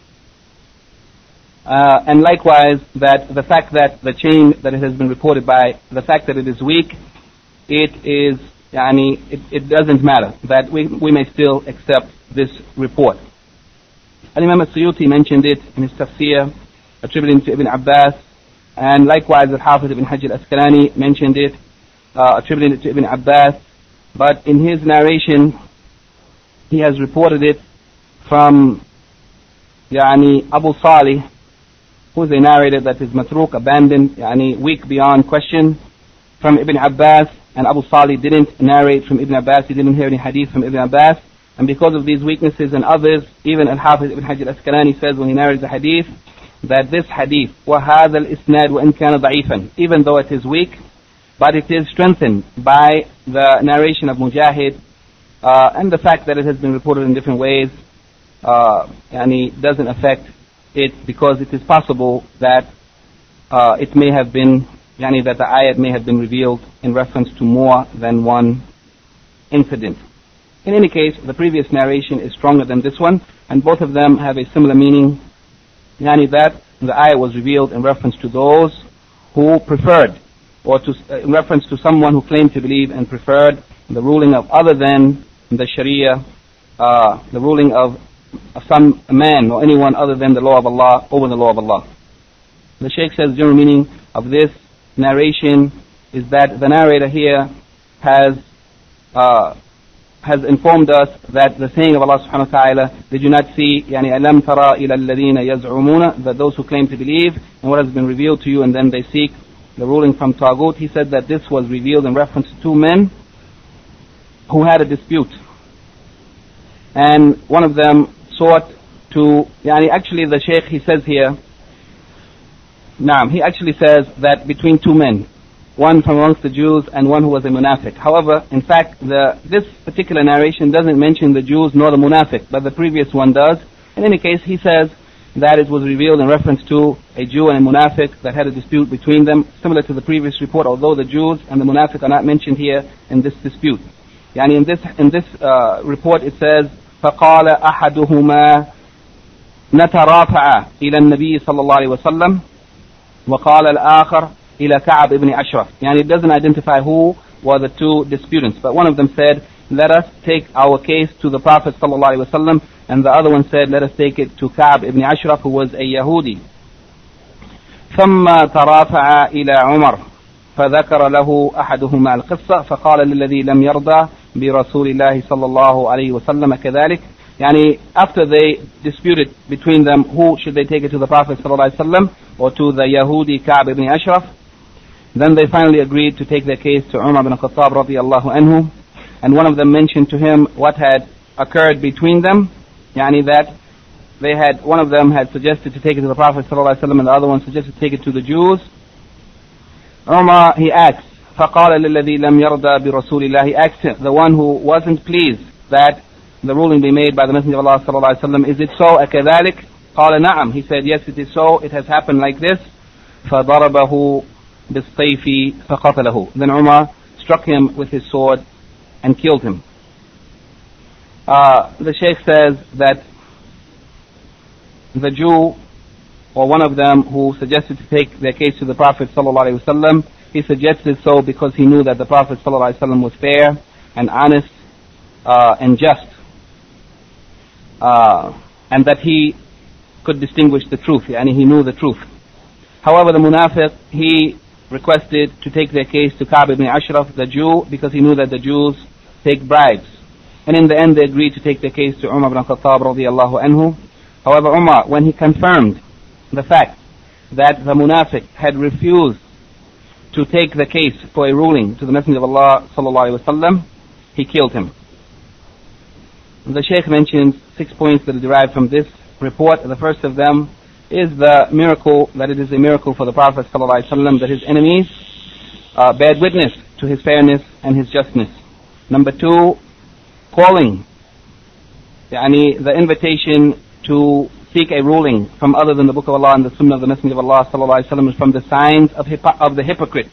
And likewise, that the fact that the chain that it has been reported by, the fact that it is weak, it doesn't matter, that we may still accept this report. Imam al-Suyuti mentioned it in his tafsir, attributing to Ibn Abbas, And likewise, Al-Hafiz ibn Hajar al-Asqalani mentioned it, attributed it to Ibn Abbas, but in his narration, he has reported it from Abu Salih, who is a narrator that is matruk, abandoned, weak beyond question, from Ibn Abbas, and Abu Salih didn't narrate from Ibn Abbas, he didn't hear any hadith from Ibn Abbas, and because of these weaknesses and others, even Al-Hafiz ibn Hajar al-Asqalani says when he narrates the hadith, that this hadith, وَهَذَا الْإِسْنَادُ وَإِنْ كَانَ ضَعِيفًا, even though it is weak, but it is strengthened by the narration of Mujahid, and the fact that it has been reported in different ways, doesn't affect it, because it is possible that it may have been, that the ayat may have been revealed in reference to more than one incident. In any case, the previous narration is stronger than this one, and both of them have a similar meaning, that the ayat was revealed in reference to those who preferred, or in reference to someone who claimed to believe and preferred the ruling of other than the Sharia, the ruling of some man or anyone other than the law of Allah over the law of Allah. The Shaykh says the general meaning of this narration is that the narrator here has informed us that the saying of Allah subhanahu wa ta'ala, did you not see, أَلَمْ تَرَى إِلَى الَّذِينَ يَزْعُمُونَ, that those who claim to believe and what has been revealed to you and then they seek the ruling from Taghut. He said that this was revealed in reference to two men who had a dispute. And one of them sought to, actually the Shaykh, he says here, he actually says that between two men, one from amongst the Jews and one who was a munafiq. However, in fact, this particular narration doesn't mention the Jews nor the munafiq, but the previous one does. In any case, he says that it was revealed in reference to a Jew and a munafiq that had a dispute between them, similar to the previous report, although the Jews and the munafiq are not mentioned here in this dispute. In this report it says, فقال أحدهما نترافع إلى النبي صلى الله عليه وسلم وقال الآخر إلى كعب ibn Ashraf. It doesn't identify who were the two disputants, but one of them said, let us take our case to the Prophet صلى الله عليه وسلم, and the other one said, let us take it to Ka'b ibn Ashraf, who was a Yahudi. ثم ترافع إلى عمر فذكر له أحدهما القصة فقال للذي لم يرضى برسول الله صلى الله عليه وسلم كذلك. After they disputed between them, who should they take it to the Prophet صلى الله عليه وسلم or to the Yahudi Ka'b ibn Ashraf, then they finally agreed to take their case to Umar ibn Khattab radiyallahu anhu, and one of them mentioned to him what had occurred between them, that one of them had suggested to take it to the Prophet sallallahu alaihi wasallam and the other one suggested to take it to the Jews. Umar, he asked, فَقَالَ لِلَّذِي لَمْ يَرْضَى بِرَسُولِ اللَّهِ, he asked the one who wasn't pleased that the ruling be made by the Messenger of Allah sallallahu alaihi wasallam, is it so, أَكَذَلِكَ? قَالَ نَعَمْ, he said, yes, it is so, it has happened like this. فَضَرَبَهُ بِالسَّيْفِ فَقَتَلَهُ, then Umar struck him with his sword and killed him. The Shaykh says that the Jew, or one of them who suggested to take their case to the Prophet ﷺ, he suggested so because he knew that the Prophet ﷺ was fair and honest and just, and that he could distinguish the truth, and he knew the truth. However, the munafiq, he requested to take their case to Ka'b ibn Ashraf, the Jew, because he knew that the Jews take bribes. And in the end they agreed to take the case to Umar ibn Khattab radiyallahu anhu. However, Umar, when he confirmed the fact that the munafiq had refused to take the case for a ruling to the Messenger of Allah sallallahu alaihi wasallam, he killed him. The Shaykh mentions 6 points that are derived from this report. The first of them is the miracle, that it is a miracle for the Prophet sallallahu alaihi wasallam that his enemies bear witness to his fairness and his justness. Number two, calling, the invitation to seek a ruling from other than the Book of Allah and the Sunnah of the Messenger of Allah sallallahu alaihi wasallam is from the signs of the hypocrites.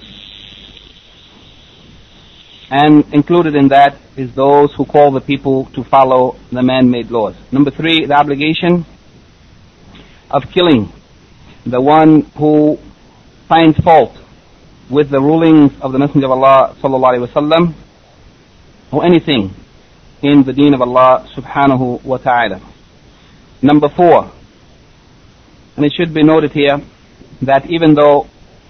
And included in that is those who call the people to follow the man-made laws. Number three, the obligation of killing the one who finds fault with the rulings of the Messenger of Allah sallallahu alaihi wasallam or anything in the deen of Allah subhanahu wa ta'ala. Number four, and it should be noted here that even though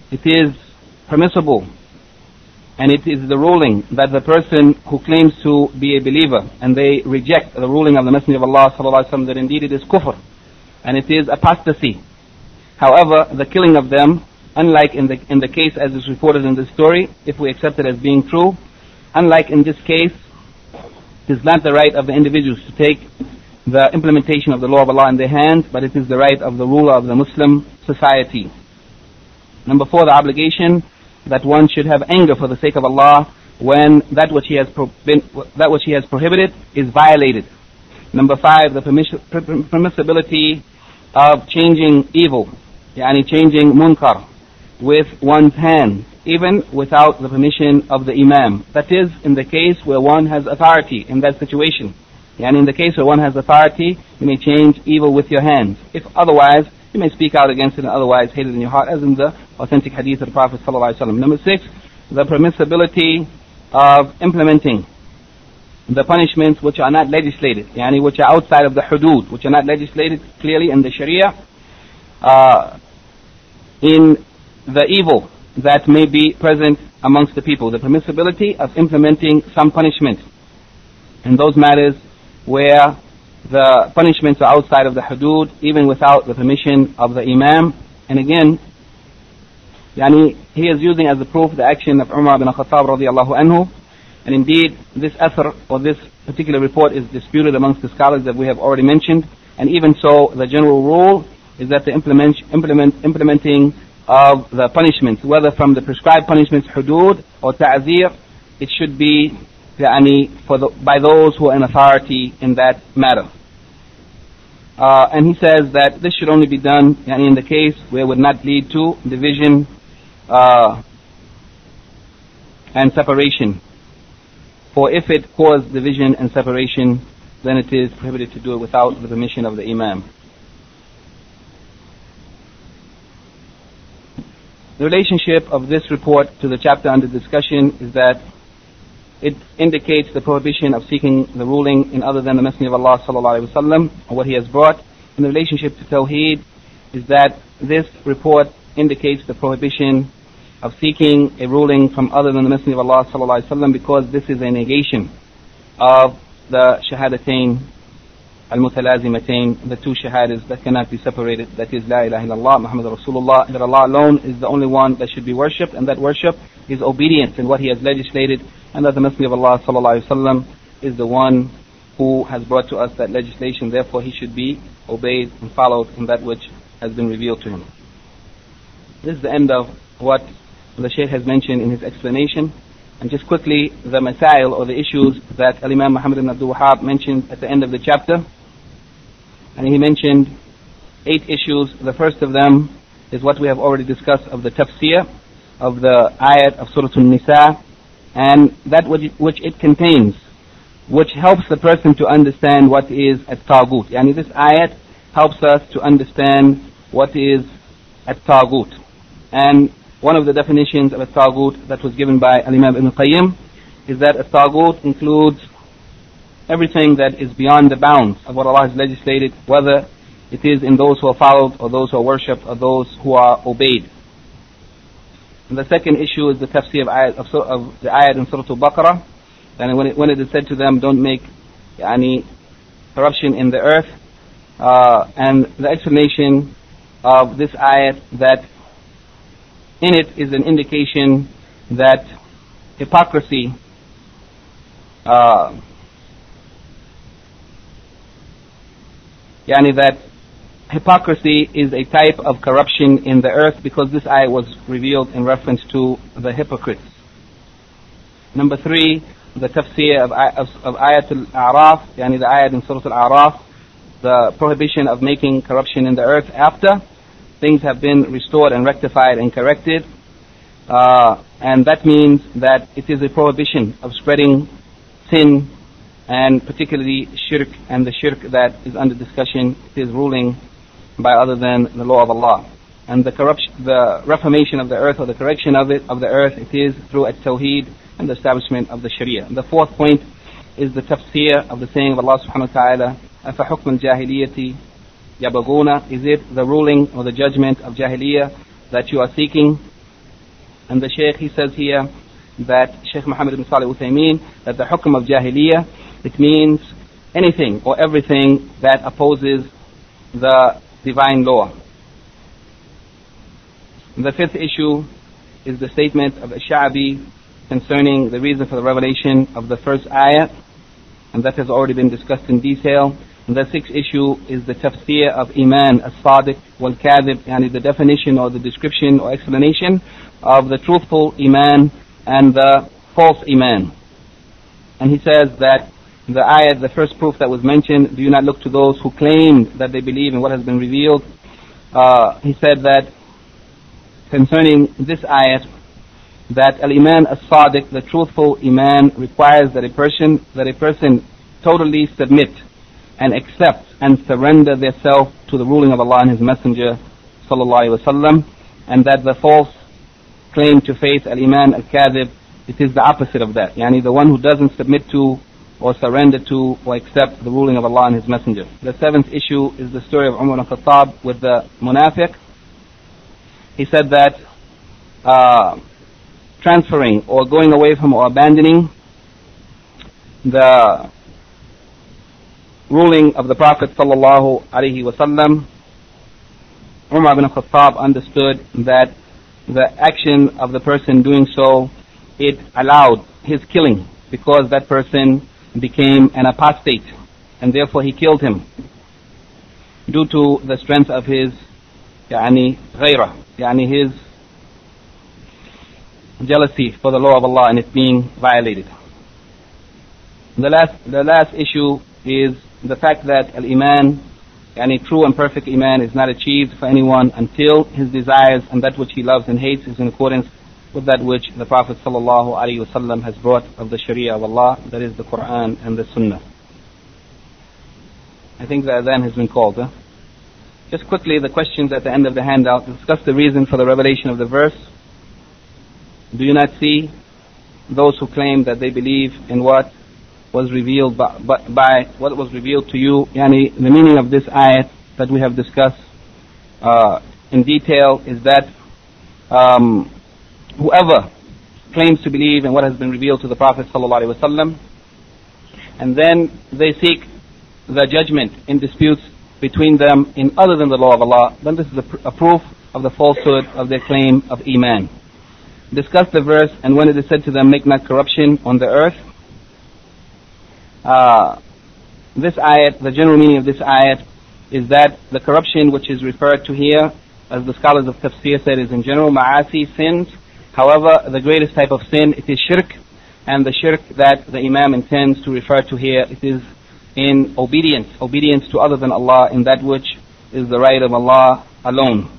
it is permissible, and it is the ruling that the person who claims to be a believer and they reject the ruling of the Messenger of Allah sallallahu alaihi wasallam, that indeed it is kufr and it is apostasy. However, the killing of them, unlike in the case as is reported in this story, if we accept it as being true, unlike in this case, it is not the right of the individuals to take the implementation of the law of Allah in their hands, but it is the right of the ruler of the Muslim society. Number 4, the obligation that one should have anger for the sake of Allah when that which He has prohibited is violated. Number 5, the permissibility of changing evil, yani changing munkar, with one's hand, even without the permission of the Imam. That is, in the case where one has authority in that situation. And in the case where one has authority, you may change evil with your hands. If otherwise, you may speak out against it and otherwise hate it in your heart, as in the authentic hadith of the Prophet ﷺ. Number 6, the permissibility of implementing the punishments which are not legislated, yani which are outside of the hudud, which are not legislated clearly in the Sharia, in the evil that may be present amongst the people. The permissibility of implementing some punishment in those matters where the punishments are outside of the hudud, even without the permission of the Imam. And again, he is using as a proof the action of Umar bin Khattab radiallahu anhu. And indeed, this athar, or this particular report, is disputed amongst the scholars that we have already mentioned. And even so, the general rule is that the implementing of the punishments, whether from the prescribed punishments, hudud or ta'zir, it should be by those who are in authority in that matter. And he says that this should only be done in the case where it would not lead to division and separation. For if it caused division and separation, then it is prohibited to do it without the permission of the Imam. The relationship of this report to the chapter under discussion is that it indicates the prohibition of seeking the ruling in other than the Messenger of Allah sallallahu alaihi wasallam, or what he has brought. In the relationship to Tawheed is that this report indicates the prohibition of seeking a ruling from other than the Messenger of Allah sallallahu alaihi wasallam, because this is a negation of the shahadatain al-mutalazimatain, the two shahadas that cannot be separated, that is La ilaha illallah Muhammad Rasulullah, that Allah alone is the only one that should be worshipped, and that worship is obedience in what He has legislated, and that the Messenger of Allah sallallahu alaihi wasallam is the one who has brought to us that legislation. Therefore, he should be obeyed and followed in that which has been revealed to him. This is the end of what the Shaykh has mentioned in his explanation. And just quickly, the masail, or the issues that Imam Muhammad ibn Abdul Wahhab mentioned at the end of the chapter. And he mentioned 8 issues. The first of them is what we have already discussed of the tafsir of the ayat of Surah An-Nisa, and that which it contains, which helps the person to understand what is at-taghut. Yani this ayat helps us to understand what is at-taghut. And one of the definitions of at-taghut that was given by Imam Ibn Qayyim is that at-taghut includes everything that is beyond the bounds of what Allah has legislated, whether it is in those who are followed, or those who are worshipped, or those who are obeyed. And the second issue is the tafsir of the ayat in Surah Al-Baqarah. And when it is said to them, don't make corruption in the earth, and the explanation of this ayat, that in it is an indication that hypocrisy that hypocrisy is a type of corruption in the earth, because this ayah was revealed in reference to the hypocrites. Number 3, the tafsir of ayat al-A'raf, the ayat in Surah al-A'raf, the prohibition of making corruption in the earth after things have been restored and rectified and corrected. And that means that it is a prohibition of spreading sin, and particularly shirk, and the shirk that is under discussion is ruling by other than the law of Allah. And the reformation of the earth, or the correction of the earth, it is through at-tawheed and the establishment of the sharia. And the fourth point is the tafsir of the saying of Allah subhanahu wa ta'ala, أَفَحُكْمَ الْجَاهِلِيَّةِ يَبَغُونَ, is it the ruling or the judgment of jahiliyyah that you are seeking? And the Shaykh, he says here that Shaykh Muhammad ibn Salih Uthaymeen, that the hukm of Jahiliyyah, it means anything or everything that opposes the divine law. The fifth issue is the statement of Ash-Sha'bi concerning the reason for the revelation of the first ayat, and that has already been discussed in detail. And the sixth issue is the tafsir of Iman as-Sadiq wal-Kadhib, yani the definition or the description or explanation of the truthful Iman and the false Iman. And he says that the ayat, the first proof that was mentioned, do you not look to those who claim that they believe in what has been revealed. He said that concerning this ayat, that al-Iman as-Sadiq, the truthful Iman, requires that a person totally submit and accept and surrender their self to the ruling of Allah and His Messenger sallallahu alaihi wasallam, and that the false claim to faith, al-Iman al-Kadhib, it is the opposite of that. Yani the one who doesn't submit to or surrender to or accept the ruling of Allah and His Messenger. The seventh issue is the story of Umar ibn Khattab with the munafiq. He said that transferring or going away from or abandoning the ruling of the Prophet sallallahu alaihi wasallam, Umar ibn Khattab understood that the action of the person doing so, it allowed his killing, because that person became an apostate, and therefore he killed him due to the strength of his ghayrah, his jealousy for the law of Allah and it being violated. The last issue is the fact that al-Iman, true and perfect Iman, is not achieved for anyone until his desires and that which he loves and hates is in accordance with that which the Prophet sallallahu alaihi wasallam has brought of the Sharia of Allah, that is the Quran and the Sunnah. I think the adhan has been called. Just quickly, the questions at the end of the handout discuss the reason for the revelation of the verse. Do you not see those who claim that they believe in what was revealed by what was revealed to you? The meaning of this ayat that we have discussed in detail is that whoever claims to believe in what has been revealed to the Prophet ﷺ, and then they seek the judgment in disputes between them in other than the law of Allah, then this is a proof of the falsehood of their claim of Iman. Discuss the verse, and when it is said to them, make not corruption on the earth. This ayat, the general meaning of this ayat is that the corruption which is referred to here, as the scholars of tafsir said, is in general ma'asi, sins. However, the greatest type of sin, it is shirk, and the shirk that the Imam intends to refer to here, it is in obedience to other than Allah in that which is the right of Allah alone.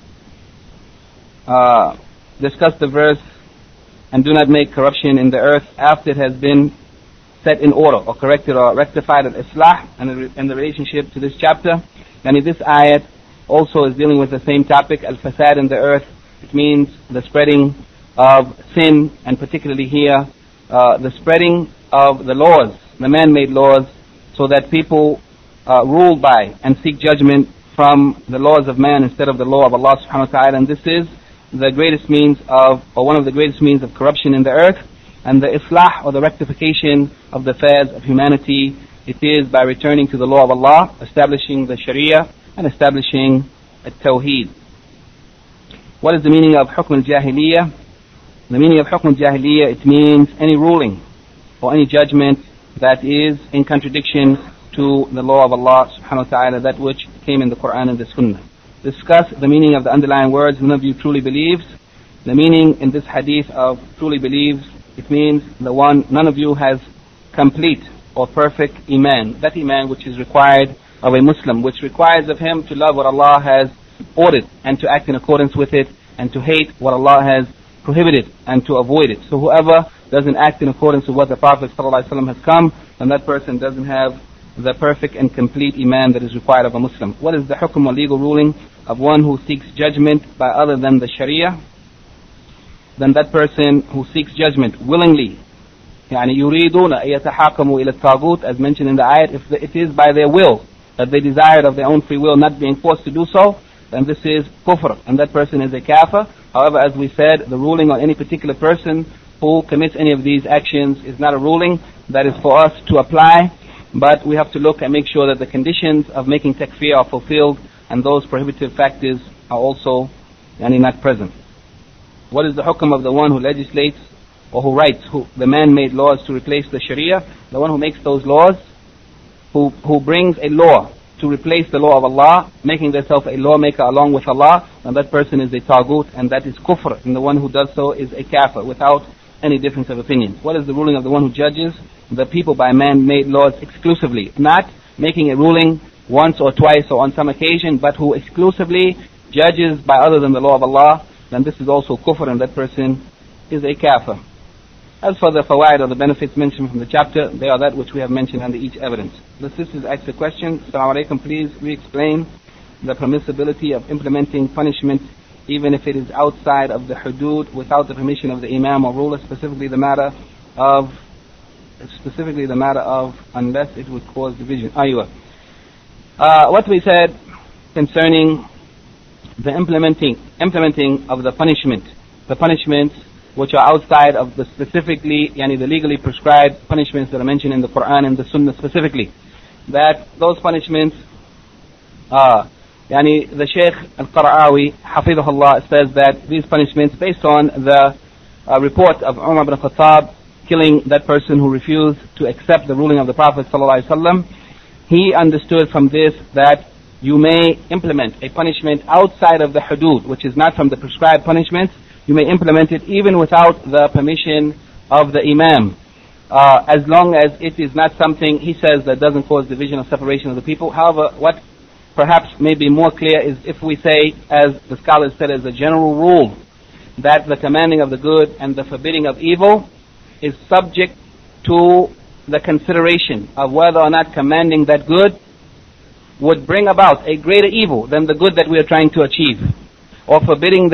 Discuss the verse, and do not make corruption in the earth after it has been set in order or corrected or rectified, al-islah, and in the relationship to this chapter. And in this ayat also is dealing with the same topic, al-fasad in the earth. It means the spreading of sin, and particularly here the spreading of the laws, the man-made laws, so that people rule by and seek judgment from the laws of man instead of the law of Allah subhanahu wa ta'ala. And this is the greatest means of, or one of the greatest means of corruption in the earth. And the islah, or the rectification of the affairs of humanity, it is by returning to the law of Allah, establishing the Sharia, and establishing at-Tawheed. What is the meaning of hukm al-Jahiliyyah? The meaning of hukm al-Jahiliyyah, it means any ruling or any judgment that is in contradiction to the law of Allah subhanahu wa ta'ala, that which came in the Quran and the Sunnah. Discuss the meaning of the underlying words, none of you truly believes. The meaning in this hadith of truly believes, it means none of you has complete or perfect Iman. That Iman which is required of a Muslim, which requires of him to love what Allah has ordered and to act in accordance with it, and to hate what Allah has prohibited and to avoid it. So whoever doesn't act in accordance with what the Prophet ﷺ has come, then that person doesn't have the perfect and complete Iman that is required of a Muslim. What is the hukm or legal ruling of one who seeks judgment by other than the Sharia? Then that person who seeks judgment willingly, يريدون أن يتحاكموا إلى الطاغوت, as mentioned in the ayat, if it is by their will, that they desired of their own free will, not being forced to do so, then this is kufr, and that person is a kafir. However, as we said, the ruling on any particular person who commits any of these actions is not a ruling that is for us to apply, but we have to look and make sure that the conditions of making takfir are fulfilled and those prohibitive factors are also not present. What is the hukm of the one who legislates or who writes the man-made laws to replace the Sharia? The one who makes those laws, who brings a law to replace the law of Allah, making themselves a lawmaker along with Allah, and that person is a taghut, and that is kufr, and the one who does so is a kafir without any difference of opinion. What is the ruling of the one who judges the people by man-made laws exclusively, not making a ruling once or twice or on some occasion, but who exclusively judges by other than the law of Allah? Then this is also kufr, and that person is a kafir. As for the fawaid or the benefits mentioned from the chapter, they are that which we have mentioned under each evidence. The sisters asked a question. Assalamu alaikum, please re-explain the permissibility of implementing punishment even if it is outside of the hudud without the permission of the imam or ruler, specifically the matter of unless it would cause division. What we said concerning the implementing of the punishments which are outside of the specifically, the legally prescribed punishments that are mentioned in the Quran and the Sunnah specifically, that those punishments, the Shaykh Al-Qara'awi, Hafidhullah, says that these punishments, based on the report of Umar ibn Khattab killing that person who refused to accept the ruling of the Prophet ﷺ, he understood from this that you may implement a punishment outside of the hudud, which is not from the prescribed punishments. You may implement it even without the permission of the imam, as long as it is not something, he says, that doesn't cause division or separation of the people. However, what perhaps may be more clear is if we say, as the scholars said as a general rule, that the commanding of the good and the forbidding of evil is subject to the consideration of whether or not commanding that good would bring about a greater evil than the good that we are trying to achieve, or forbidding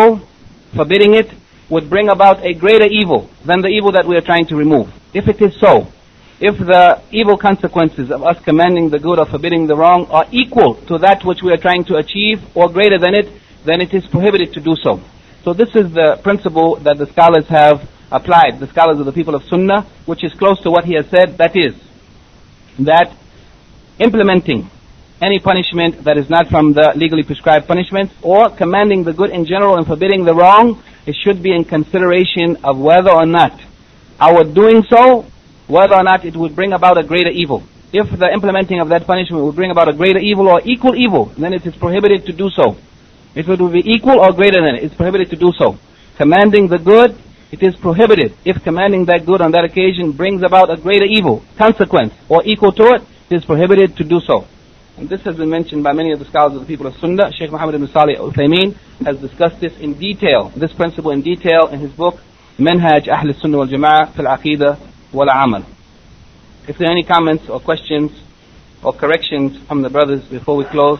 it would bring about a greater evil than the evil that we are trying to remove. If it is so, if the evil consequences of us commanding the good or forbidding the wrong are equal to that which we are trying to achieve or greater than it, then it is prohibited to do so. So this is the principle that the scholars have applied, the scholars of the people of Sunnah, which is close to what he has said, that is, that implementing any punishment that is not from the legally prescribed punishments, or commanding the good in general and forbidding the wrong, it should be in consideration of whether or not our doing so, whether or not it would bring about a greater evil. If the implementing of that punishment would bring about a greater evil or equal evil, then it is prohibited to do so. If it would be equal or greater than it, it's prohibited to do so. Commanding the good, it is prohibited. If commanding that good on that occasion brings about a greater evil consequence or equal to it, it is prohibited to do so. And this has been mentioned by many of the scholars of the people of Sunnah. Shaykh Muhammad ibn Salih al-Uthaymeen has discussed this in detail, this principle in detail, in his book Manhaj Ahl Sunnah wal Jama'ah fil Aqidah wal Amal. If there are any comments or questions or corrections from the brothers before we close.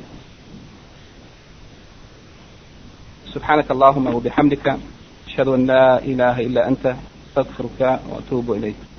سبحانك اللهم وبحمدك أشهد أن لا إله إلا أنت أستغفرك وأتوب إليك.